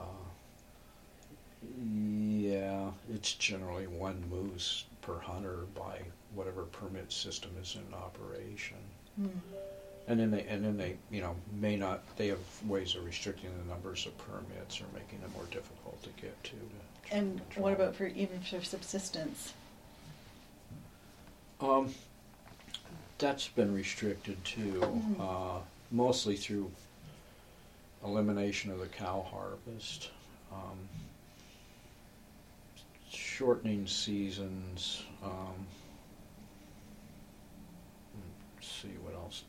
yeah, it's generally one moose per hunter by whatever permit system is in operation. Mm. And then they, and then they, you know, may not. They have ways of restricting the numbers of permits or making them more difficult to get to. to And control. what about for even for subsistence? Um, that's been restricted too, Mhm. uh, mostly through elimination of the cow harvest, um, shortening seasons. Um, let's see what else.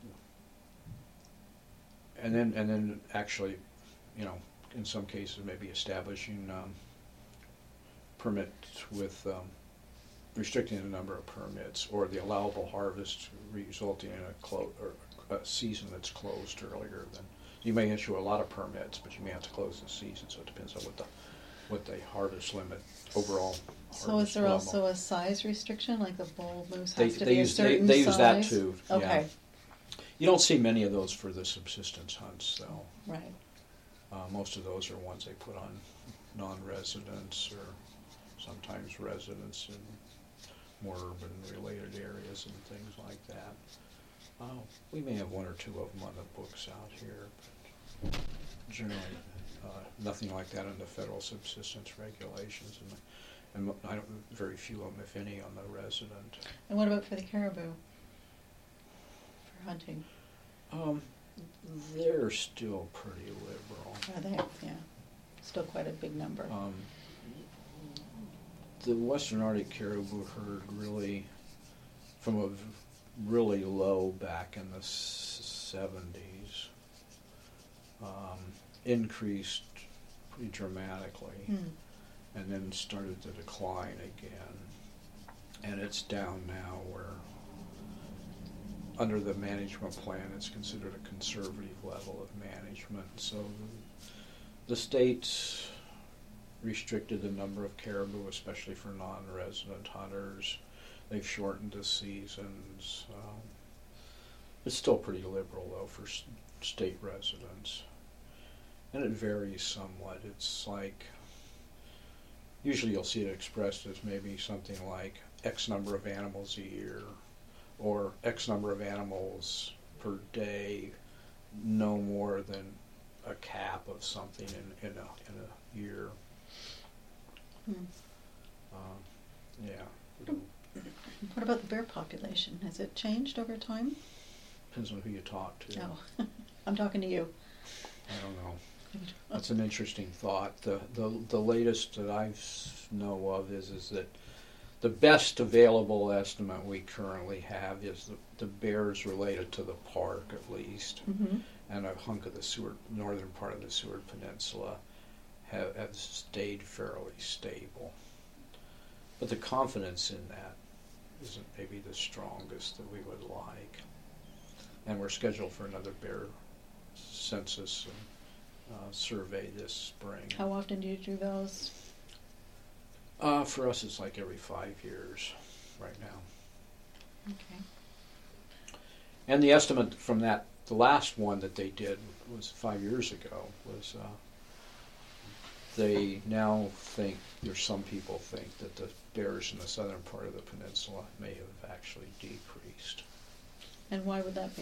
And then, and then actually, you know, in some cases, maybe establishing um, permits with um, restricting the number of permits or the allowable harvest, resulting in a clo- or a season that's closed earlier than. You may issue a lot of permits, but you may have to close the season. So it depends on what the what the harvest limit overall. So harvest is there level. also a size restriction, like the bull moose They, has to they be use a certain they, they use that size? too. Okay, Yeah. You don't see many of those for the subsistence hunts, though. right. Uh, most of those are ones they put on non-residents or sometimes residents in more urban-related areas and things like that. Uh, we may have one or two of them on the books out here, but generally uh, nothing like that in the federal subsistence regulations, and, and I don't, very few of them, if any, on the resident. And what about for the caribou? For hunting? Um, they're still pretty liberal. Are they? Yeah. Still quite a big number. Um, the Western Arctic caribou herd really, from a v- really low back in the s- seventies, um, increased pretty dramatically, Hmm. and then started to decline again. And it's down now where, under the management plan, it's considered a conservative level of management. So the state's restricted the number of caribou, especially for non-resident hunters. They've shortened the seasons. Um, it's still pretty liberal, though, for s- state residents. And it varies somewhat. It's like, usually you'll see it expressed as maybe something like X number of animals a year, or X number of animals per day, no more than a cap of something in, in, a, in a year. Hmm. Uh, yeah. What about the bear population? Has it changed over time? Depends on who you talk to. Oh, I'm talking to you. I don't know. That's an interesting thought. The, the the latest that I know of is is that the best available estimate we currently have is the, the bears related to the park, at least, Mm-hmm. and a hunk of the Seward, northern part of the Seward Peninsula have, have stayed fairly stable. But the confidence in that isn't maybe the strongest that we would like. And we're scheduled for another bear census and uh, survey this spring. How often do you do those? Uh, for us, it's like every five years right now. Okay. And the estimate from that, the last one that they did was five years ago, was uh, they now think, there's some people think that the bears in the southern part of the peninsula may have actually decreased. And why would that be?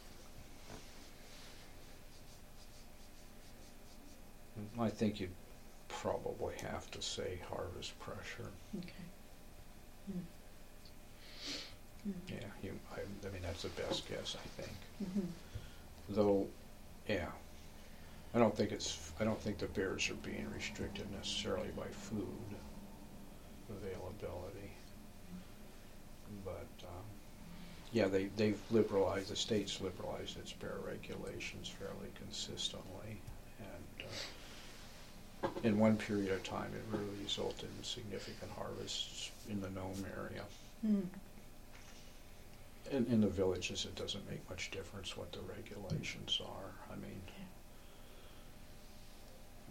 I think you'd probably have to say harvest pressure. Okay. Mm. Mm. Yeah, you, I, I mean, that's the best guess, I think. Mm-hmm. Though, yeah, I don't think it's, I don't think the bears are being restricted necessarily by food availability. But, um, yeah, they, they've liberalized, the state's liberalized its bear regulations fairly consistently. And uh, in one period of time, it really resulted in significant harvests in the Nome area. Mm. In, in the villages, it doesn't make much difference what the regulations are. I mean,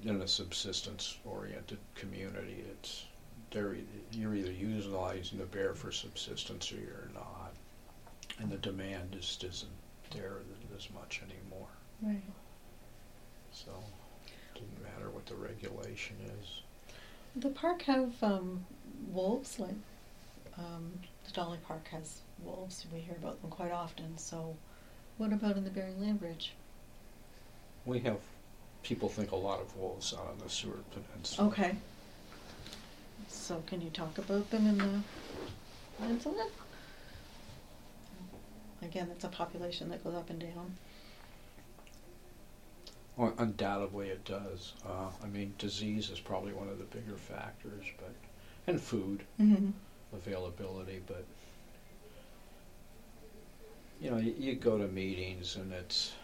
in a subsistence-oriented community, it's they're, you're either utilizing the bear for subsistence or you're not, and the demand just isn't there as much anymore. Right. So it doesn't matter what the regulation is. The park have um, wolves, like um, the Dolly Park has wolves. We hear about them quite often. So what about in the Bering Land Bridge? We have, people think a lot of wolves out on the Seward Peninsula. Okay. So can you talk about them in the peninsula? Again, it's a population that goes up and down. Well, undoubtedly it does. Uh, I mean, disease is probably one of the bigger factors, but and food Mm-hmm. availability. But you know, you, you go to meetings and it's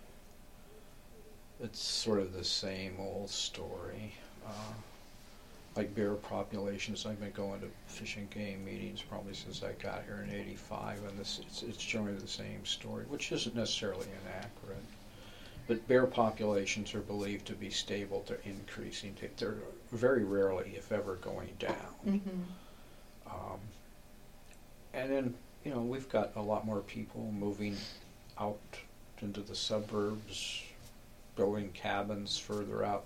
it's sort of the same old story. Uh, like bear populations, I've been going to Fish and Game meetings probably since I got here in eighty-five, and this it's, it's showing the same story, which isn't necessarily inaccurate. But bear populations are believed to be stable to increasing. They're very rarely, if ever, going down. Mm-hmm. Um, and then, you know, we've got a lot more people moving out into the suburbs, building cabins further out.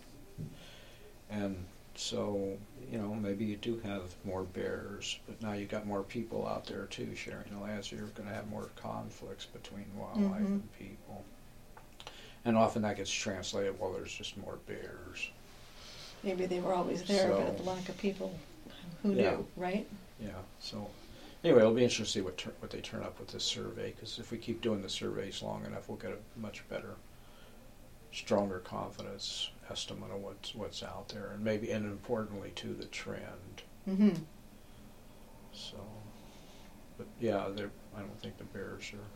And so, you know, maybe you do have more bears, but now you've got more people out there too sharing the land, so you're going to have more conflicts between wildlife Mm-hmm. and people. And often that gets translated, well, there's just more bears. Maybe they were always there, So- but the lack of people who Yeah. knew, right? Yeah, so anyway, it'll be interesting to see what, tur- what they turn up with this survey, because if we keep doing the surveys long enough, we'll get a much better, stronger confidence estimate of what's, what's out there, and maybe, and importantly, too, the trend. Mm-hmm. So, but yeah, they're, I don't think the bears are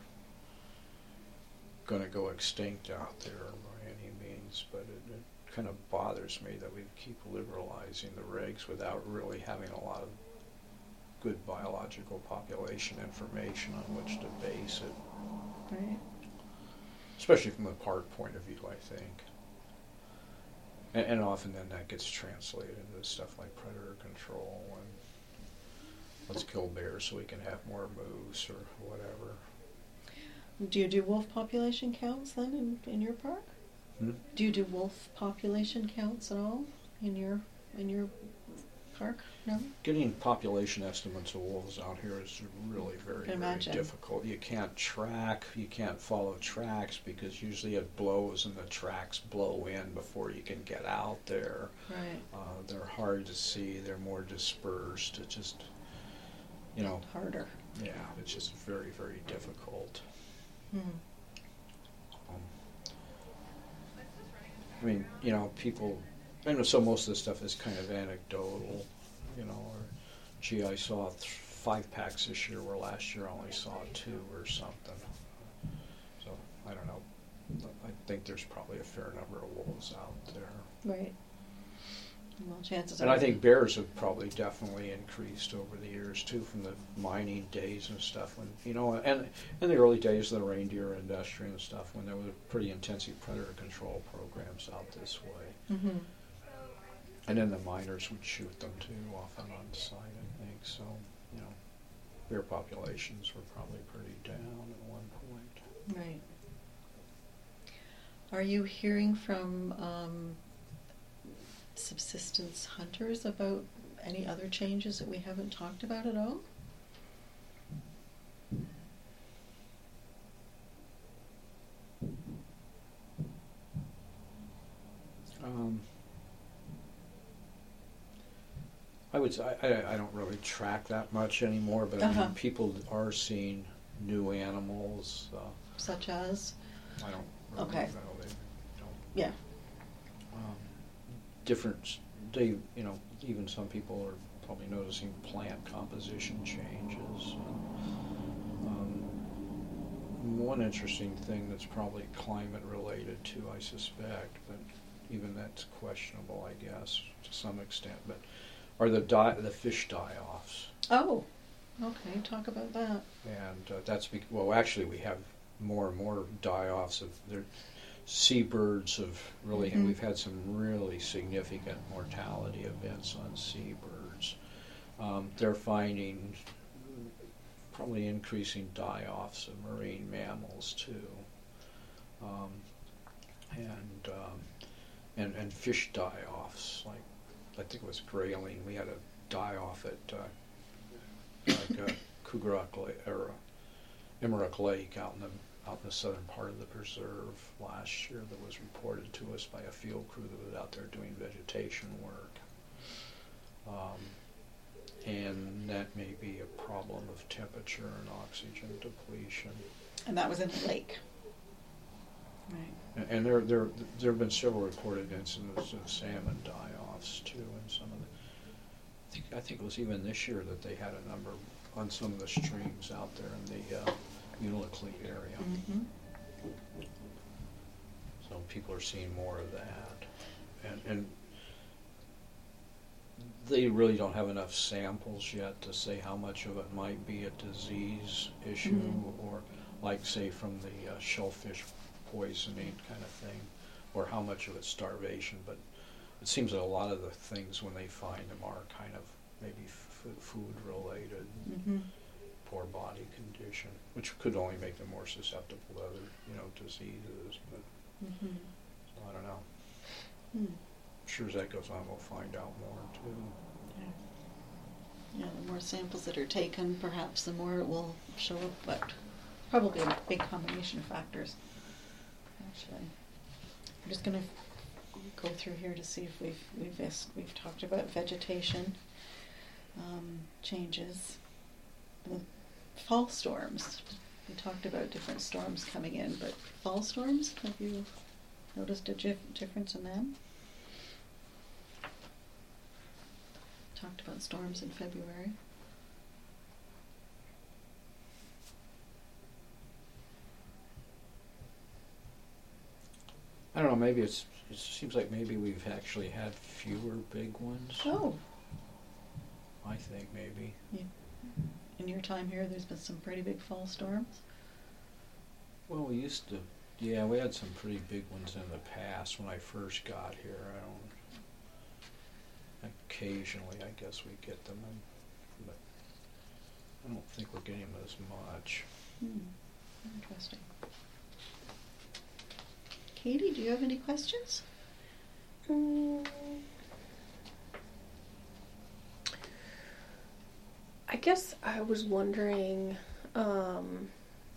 going to go extinct out there by any means, but it, it kind of bothers me that we keep liberalizing the regs without really having a lot of good biological population information on which to base it, Right. especially from the park point of view, I think. And, and often then that gets translated into stuff like predator control and let's kill bears so we can have more moose or whatever. Do you do wolf population counts then in, in your park? Hmm? Do you do wolf population counts at all in your in your park? No. Getting population estimates of wolves out here is really very, very Imagine. difficult. You can't track, you can't follow tracks because usually it blows and the tracks blow in before you can get out there. Right. Uh, they're hard to see, they're more dispersed. It just, you know, Harder. yeah, it's just very, very difficult. Hmm. Um, I mean, you know, people, and so most of this stuff is kind of anecdotal, you know, or, gee, I saw th- five packs this year where last year I only saw two or something. So, I don't know. I think there's probably a fair number of wolves out there. Right. Well, chances And are. I think bears have probably definitely increased over the years too, from the mining days and stuff. When you know, and in the early days of the reindeer industry and stuff, when there were pretty intensive predator control programs out this way, Mm-hmm. and then the miners would shoot them too, often on site. I think so. You know, bear populations were probably pretty down at one point. Right. Are you hearing from um, subsistence hunters about any other changes that we haven't talked about at all? Um, I would say I, I, I don't really track that much anymore, but I Uh-huh. mean, people are seeing new animals. Uh, Such as? I don't really Okay. know. They don't. Yeah. Um, different. They, you know, even some people are probably noticing plant composition changes. Um, one interesting thing that's probably climate related too, I suspect, but even that's questionable, I guess, to some extent. But are the die the fish die-offs? Oh, okay. Talk about that. And uh, that's bec- well, actually, we have more and more die-offs of there. seabirds have really, Mhm. we've had some really significant mortality events on seabirds. Um, they're finding probably increasing die-offs of marine mammals too, um, and, um, and and fish die-offs. Like I think it was grayling. We had a die-off at uh, like uh, Kugarak Lake, or uh, Emmerich Lake out in the out in the southern part of the preserve last year that was reported to us by a field crew that was out there doing vegetation work. Um, and that may be a problem of temperature and oxygen depletion. And that was in the lake. Right. And, and there, there, there have been several reported incidents of salmon die-offs too, in some of the. I think, I think it was even this year that they had a number on some of the streams out there in the uh, Unalakleet area. Mm-hmm. So people are seeing more of that, and and they really don't have enough samples yet to say how much of it might be a disease issue, Mhm. or like say from the uh, shellfish poisoning kind of thing, or how much of it's starvation. But it seems that a lot of the things when they find them are kind of maybe f- food related. Mm-hmm. Poor body condition, which could only make them more susceptible to other, you know, diseases. But Mm-hmm. so I don't know. Hmm. I'm sure as that goes on, we'll find out more too. Yeah. Yeah, the more samples that are taken, perhaps the more it will show up, but probably a big combination of factors. Actually, I'm just going to go through here to see if we've we've es- we've talked about vegetation um, changes, the fall storms. We talked about different storms coming in, but fall storms, have you noticed a gif- difference in them? Talked about storms in February. I don't know. Maybe it's. It seems like maybe we've actually had fewer big ones. Oh, I think maybe. in your time here, there's been some pretty big fall storms. Well, we used to. Yeah, we had some pretty big ones in the past when I first got here. I don't. Occasionally, I guess we get them, in, but I don't think we're getting them as much. Hmm. Interesting. Katie, do you have any questions? Mm. I guess I was wondering, um,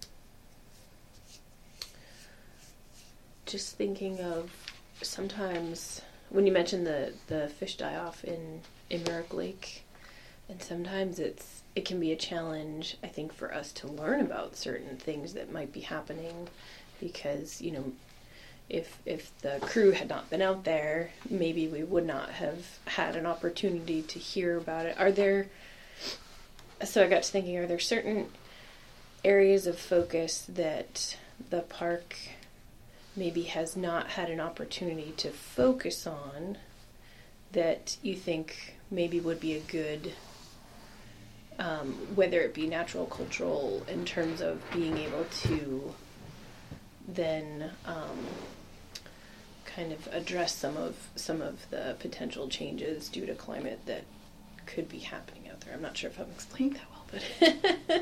just thinking of sometimes when you mentioned the, the fish die-off in, in Merrick Lake, and sometimes it's it can be a challenge, I think, for us to learn about certain things that might be happening, because, you know, if if the crew had not been out there, maybe we would not have had an opportunity to hear about it. Are there, so I got to thinking, are there certain areas of focus that the park maybe has not had an opportunity to focus on that you think maybe would be a good, um, whether it be natural, cultural, in terms of being able to then um, kind of address some of some of the potential changes due to climate that could be happening out there? I'm not sure if I'm explaining that well, but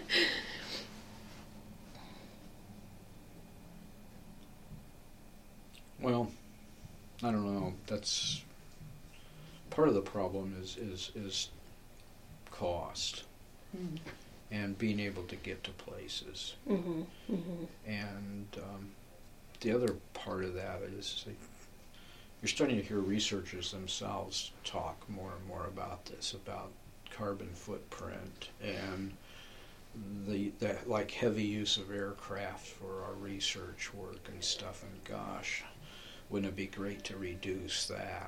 Well, I don't know. That's part of the problem is is is cost Hmm. and being able to get to places. mm-hmm, mm-hmm. And um, the other part of that is like, you're starting to hear researchers themselves talk more and more about this, about carbon footprint and the, the like heavy use of aircraft for our research work and stuff. And gosh, wouldn't it be great to reduce that?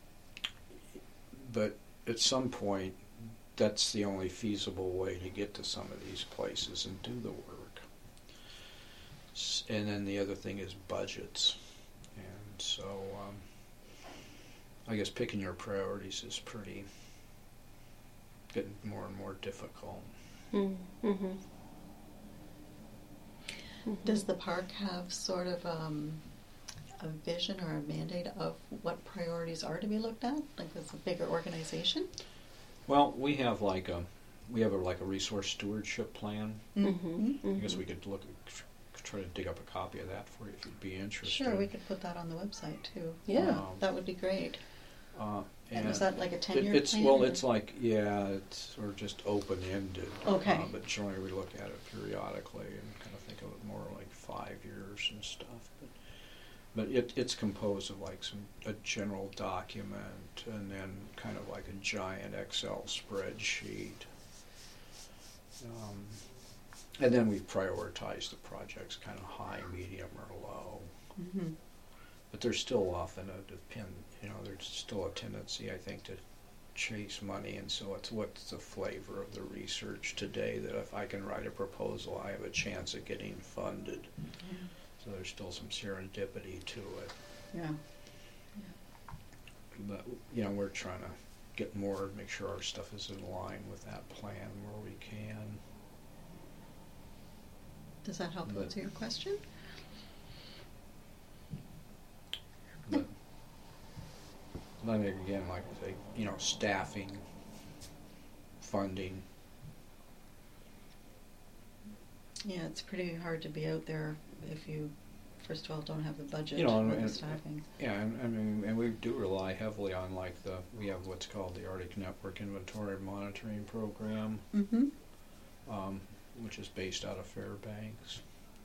But at some point, that's the only feasible way to get to some of these places and do the work. S- And then the other thing is budgets. And so um, I guess picking your priorities is pretty, getting more and more difficult. Mm-hmm. Mm-hmm. Does the park have sort of um, a vision or a mandate of what priorities are to be looked at, like as a bigger organization? Well, we have like a we have a, like a resource stewardship plan. Mm-hmm. Mm-hmm. I guess we could look try to dig up a copy of that for you if you'd be interested. Sure, we could put that on the website too. Yeah. Um, That would be great. Uh, And is that like a it, ten-year it's plan? well, or- it's like yeah, it's sort of just open-ended. Okay. Uh, but generally, we look at it periodically and kind of think of it more like five years and stuff. But but it it's composed of like some a general document and then kind of like a giant Excel spreadsheet. Um, and then we prioritize the projects, kind of high, medium, or low. Mhm. But there's still often a depend, you know, there's still a tendency, I think, to chase money, and so it's what's the flavor of the research today that if I can write a proposal, I have a chance of getting funded. Yeah. So there's still some serendipity to it. Yeah. But, you know, we're trying to get more, make sure our stuff is in line with that plan where we can. Does that help But- answer your question? But, but I think again, like I say, you know, staffing, funding. Yeah, it's pretty hard to be out there if you, first of all, don't have the budget You know, or and- the and- staffing. Yeah, and I mean, and we do rely heavily on like the we have what's called the Arctic Network Inventory Monitoring Program, Mm-hmm. um, which is based out of Fairbanks,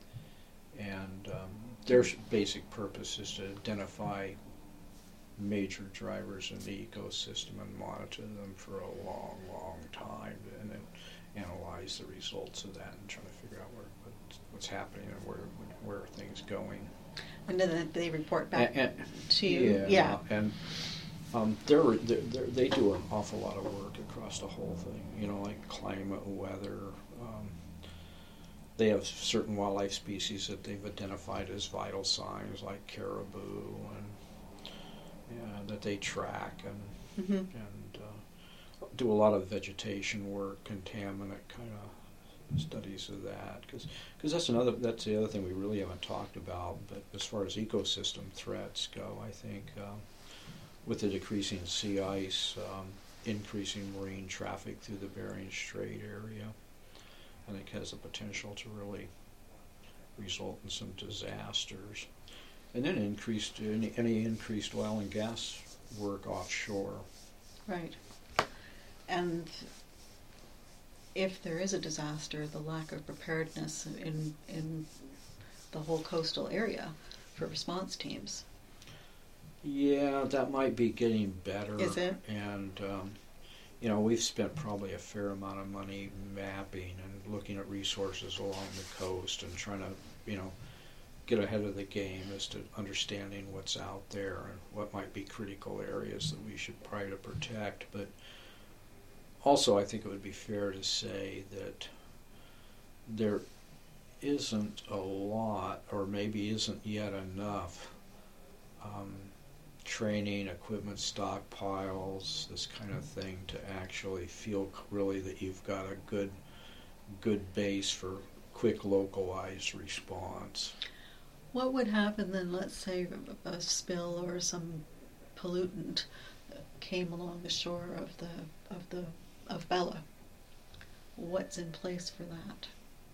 and um, their s- basic purpose is to identify major drivers in the ecosystem and monitor them for a long, long time, and then analyze the results of that and try to figure out where what's, what's happening and where where are things going. And then they report back And- and- to you. Yeah, Yeah. and um, they're, they're, they're, they do an awful lot of work across the whole thing, you know, like climate, weather. Um, they have certain wildlife species that they've identified as vital signs, like caribou, and yeah, that they track and Mm-hmm. and uh, do a lot of vegetation work, contaminant kind of studies of that, because that's another that's the other thing we really haven't talked about. But as far as ecosystem threats go, I think um, with the decreasing sea ice, um, increasing marine traffic through the Bering Strait area, I think has the potential to really result in some disasters. And then increased any, any increased oil and gas work offshore. Right. And if there is a disaster, the lack of preparedness in in the whole coastal area for response teams. Yeah, that might be getting better. Is it? And, um, you know, we've spent probably a fair amount of money mapping and looking at resources along the coast and trying to, you know, get ahead of the game as to understanding what's out there and what might be critical areas that we should try to protect. But also, I think it would be fair to say that there isn't a lot, or maybe isn't yet enough, um, training, equipment stockpiles, this kind of thing, to actually feel really that you've got a good, good base for quick, localized response. What would happen then, let's say a spill or some pollutant came along the shore of the of the of Bella? What's in place for that?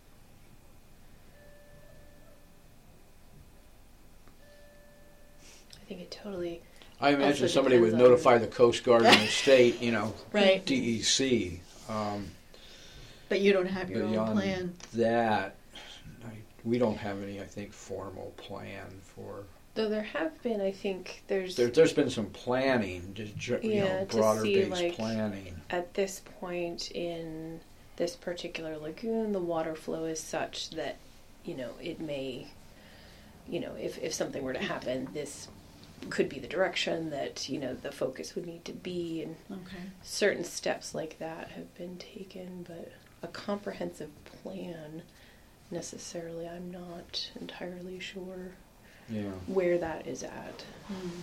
I think it totally. I imagine Also somebody would depends on- notify the Coast Guard and the state, you know, Right. D E C. Um, But you don't have your own beyond plan. that, I, we don't have any, I think, formal plan for. Though there have been, I think there's There, there's been some planning, just, ju- you Yeah, know, to broader see, based like, planning. at this point in this particular lagoon, the water flow is such that, you know, it may, you know, if, if something were to happen, this could be the direction that, you know, the focus would need to be, and Okay. certain steps like that have been taken, but a comprehensive plan, necessarily, I'm not entirely sure Yeah. where that is at. Hmm.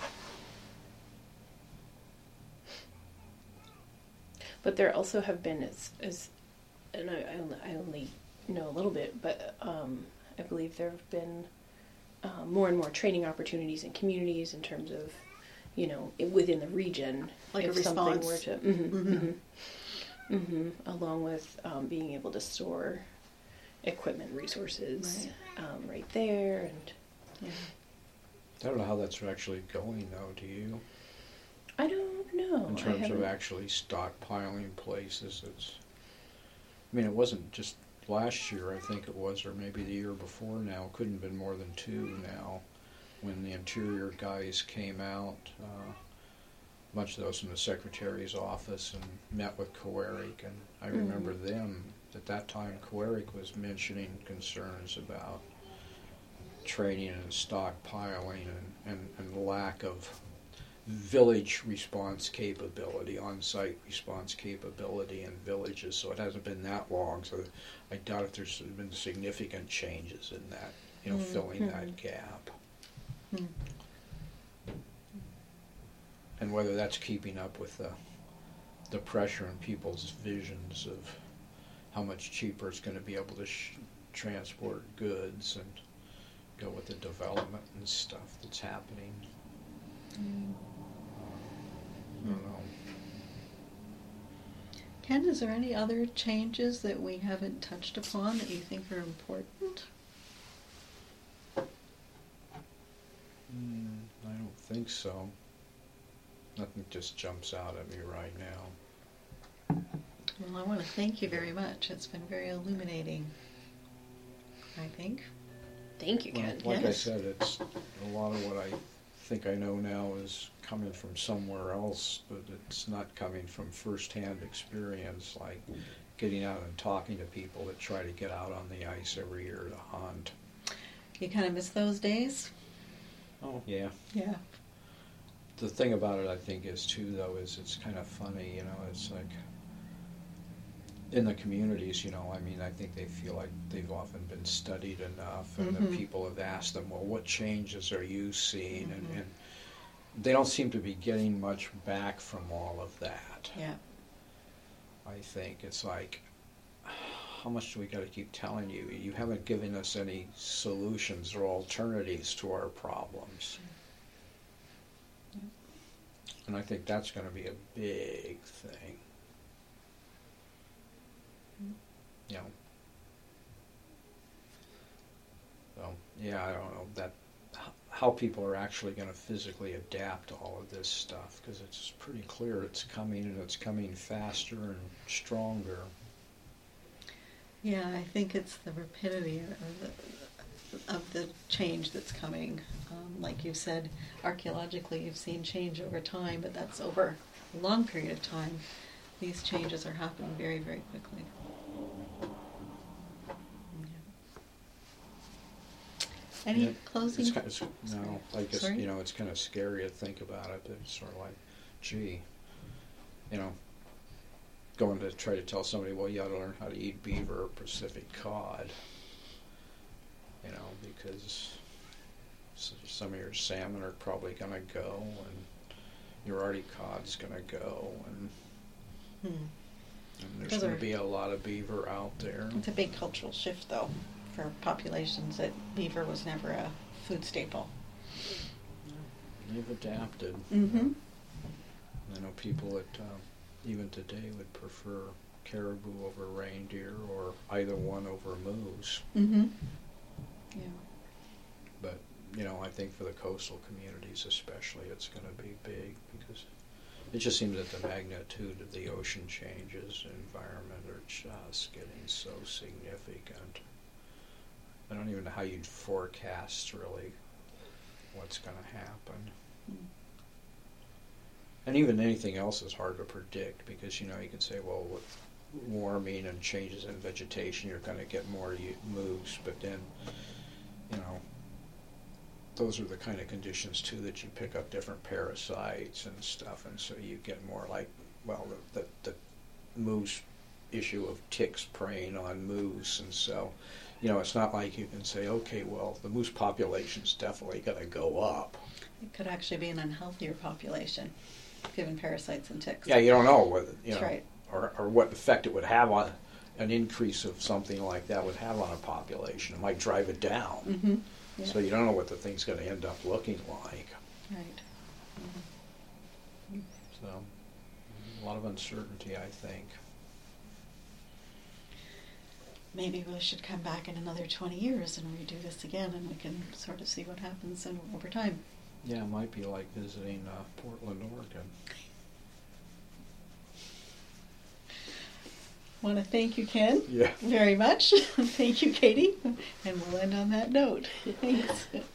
But there also have been, as, as and I, I only- I only know a little bit, but um, I believe there have been uh, more and more training opportunities in communities in terms of, you know, it, within the region. Like if a something response. were to, mm-hmm, Mhm. mm-hmm, mm-hmm, along with um, being able to store equipment resources Right. um, right there, and Yeah. I don't know how that's actually going, though, do you? I don't know. In I terms of haven't- actually stockpiling places, it's, I mean, it wasn't just last year, I think it was, or maybe the year before now, couldn't have been more than two now, when the Interior guys came out, uh, a bunch of those from the Secretary's office, and met with Coeric, and I remember Mhm. them, at that time, Coeric was mentioning concerns about training and stockpiling and, and, and lack of village response capability, on-site response capability in villages. So it hasn't been that long, so I doubt if there's been significant changes in that, you know, Mm. filling Mhm. that gap. Hmm. And whether that's keeping up with the, the pressure on people's visions of how much cheaper it's going to be able to sh- transport goods and go with the development and stuff that's happening. Mm. I don't know. Ken, is there any other changes that we haven't touched upon that you think are important? Mm, I don't think so. Nothing just jumps out at me right now. Well, I want to thank you very much. It's been very illuminating, I think. Thank you, Well, Ken. like I Yes. said, it's a lot of what I think I know now is coming from somewhere else, but it's not coming from first-hand experience, like getting out and talking to people that try to get out on the ice every year to hunt. You kind of miss those days? Oh, yeah. Yeah. The thing about it, I think, is too, though, is it's kind of funny, you know, it's like, in the communities, you know, I mean, I think they feel like they've often been studied enough, and Mhm. then people have asked them, well, what changes are you seeing? Mhm. And, and they don't seem to be getting much back from all of that. Yeah. I think it's like, how much do we got to keep telling you? You haven't given us any solutions or alternatives to our problems. Mm. And I think that's going to be a big thing. Mm. You know. So, yeah, I don't know that h- how people are actually going to physically adapt to all of this stuff, because it's pretty clear it's coming, and it's coming faster and stronger. Yeah, I think it's the rapidity of the, of the change that's coming. Um, like you said, archaeologically you've seen change over time, but that's over a long period of time. These changes are happening very, very quickly. Yeah. Any Yeah, closing? It's, kind of, it's, no, I guess, Sorry? you know, it's kind of scary to think about it. It's sort of like, gee, you know, going to try to tell somebody, well, you ought to learn how to eat beaver or Pacific cod, you know, because s- some of your salmon are probably going to go, and your arctic cod's going to go, and, Hmm. and there's Those going are- to be a lot of beaver out there. It's a big cultural shift, though, for populations that beaver was never a food staple. They've adapted. Mm-hmm. I know people that um, even today would prefer caribou over reindeer, or either one over moose. Mm-hmm. Yeah. But, you know, I think for the coastal communities especially, it's going to be big, because it just seems that the magnitude of the ocean changes in environment are just getting so significant. I don't even know how you'd forecast really what's going to happen. Mm. And even anything else is hard to predict, because, you know, you can say, well, with warming and changes in vegetation, you're going to get more u- moose, but then, you know, those are the kind of conditions, too, that you pick up different parasites and stuff, and so you get more like, well, the, the, the moose issue of ticks preying on moose, and so, you know, it's not like you can say, okay, well, the moose population's definitely going to go up. It could actually be an unhealthier population, given parasites and ticks. Yeah, you don't know whether, you That's know, right. or, or what effect it would have on, an increase of something like that would have on a population. It might drive it down. Mm-hmm. Yeah. So you don't know what the thing's going to end up looking like. Right. Mm-hmm. So a lot of uncertainty, I think. Maybe we should come back in another twenty years and redo this again, and we can sort of see what happens in, over time. Yeah, it might be like visiting uh, Portland, Oregon. Want to thank you, Ken, Yeah. very much. Thank you, Katie. And we'll end on that note. Thanks.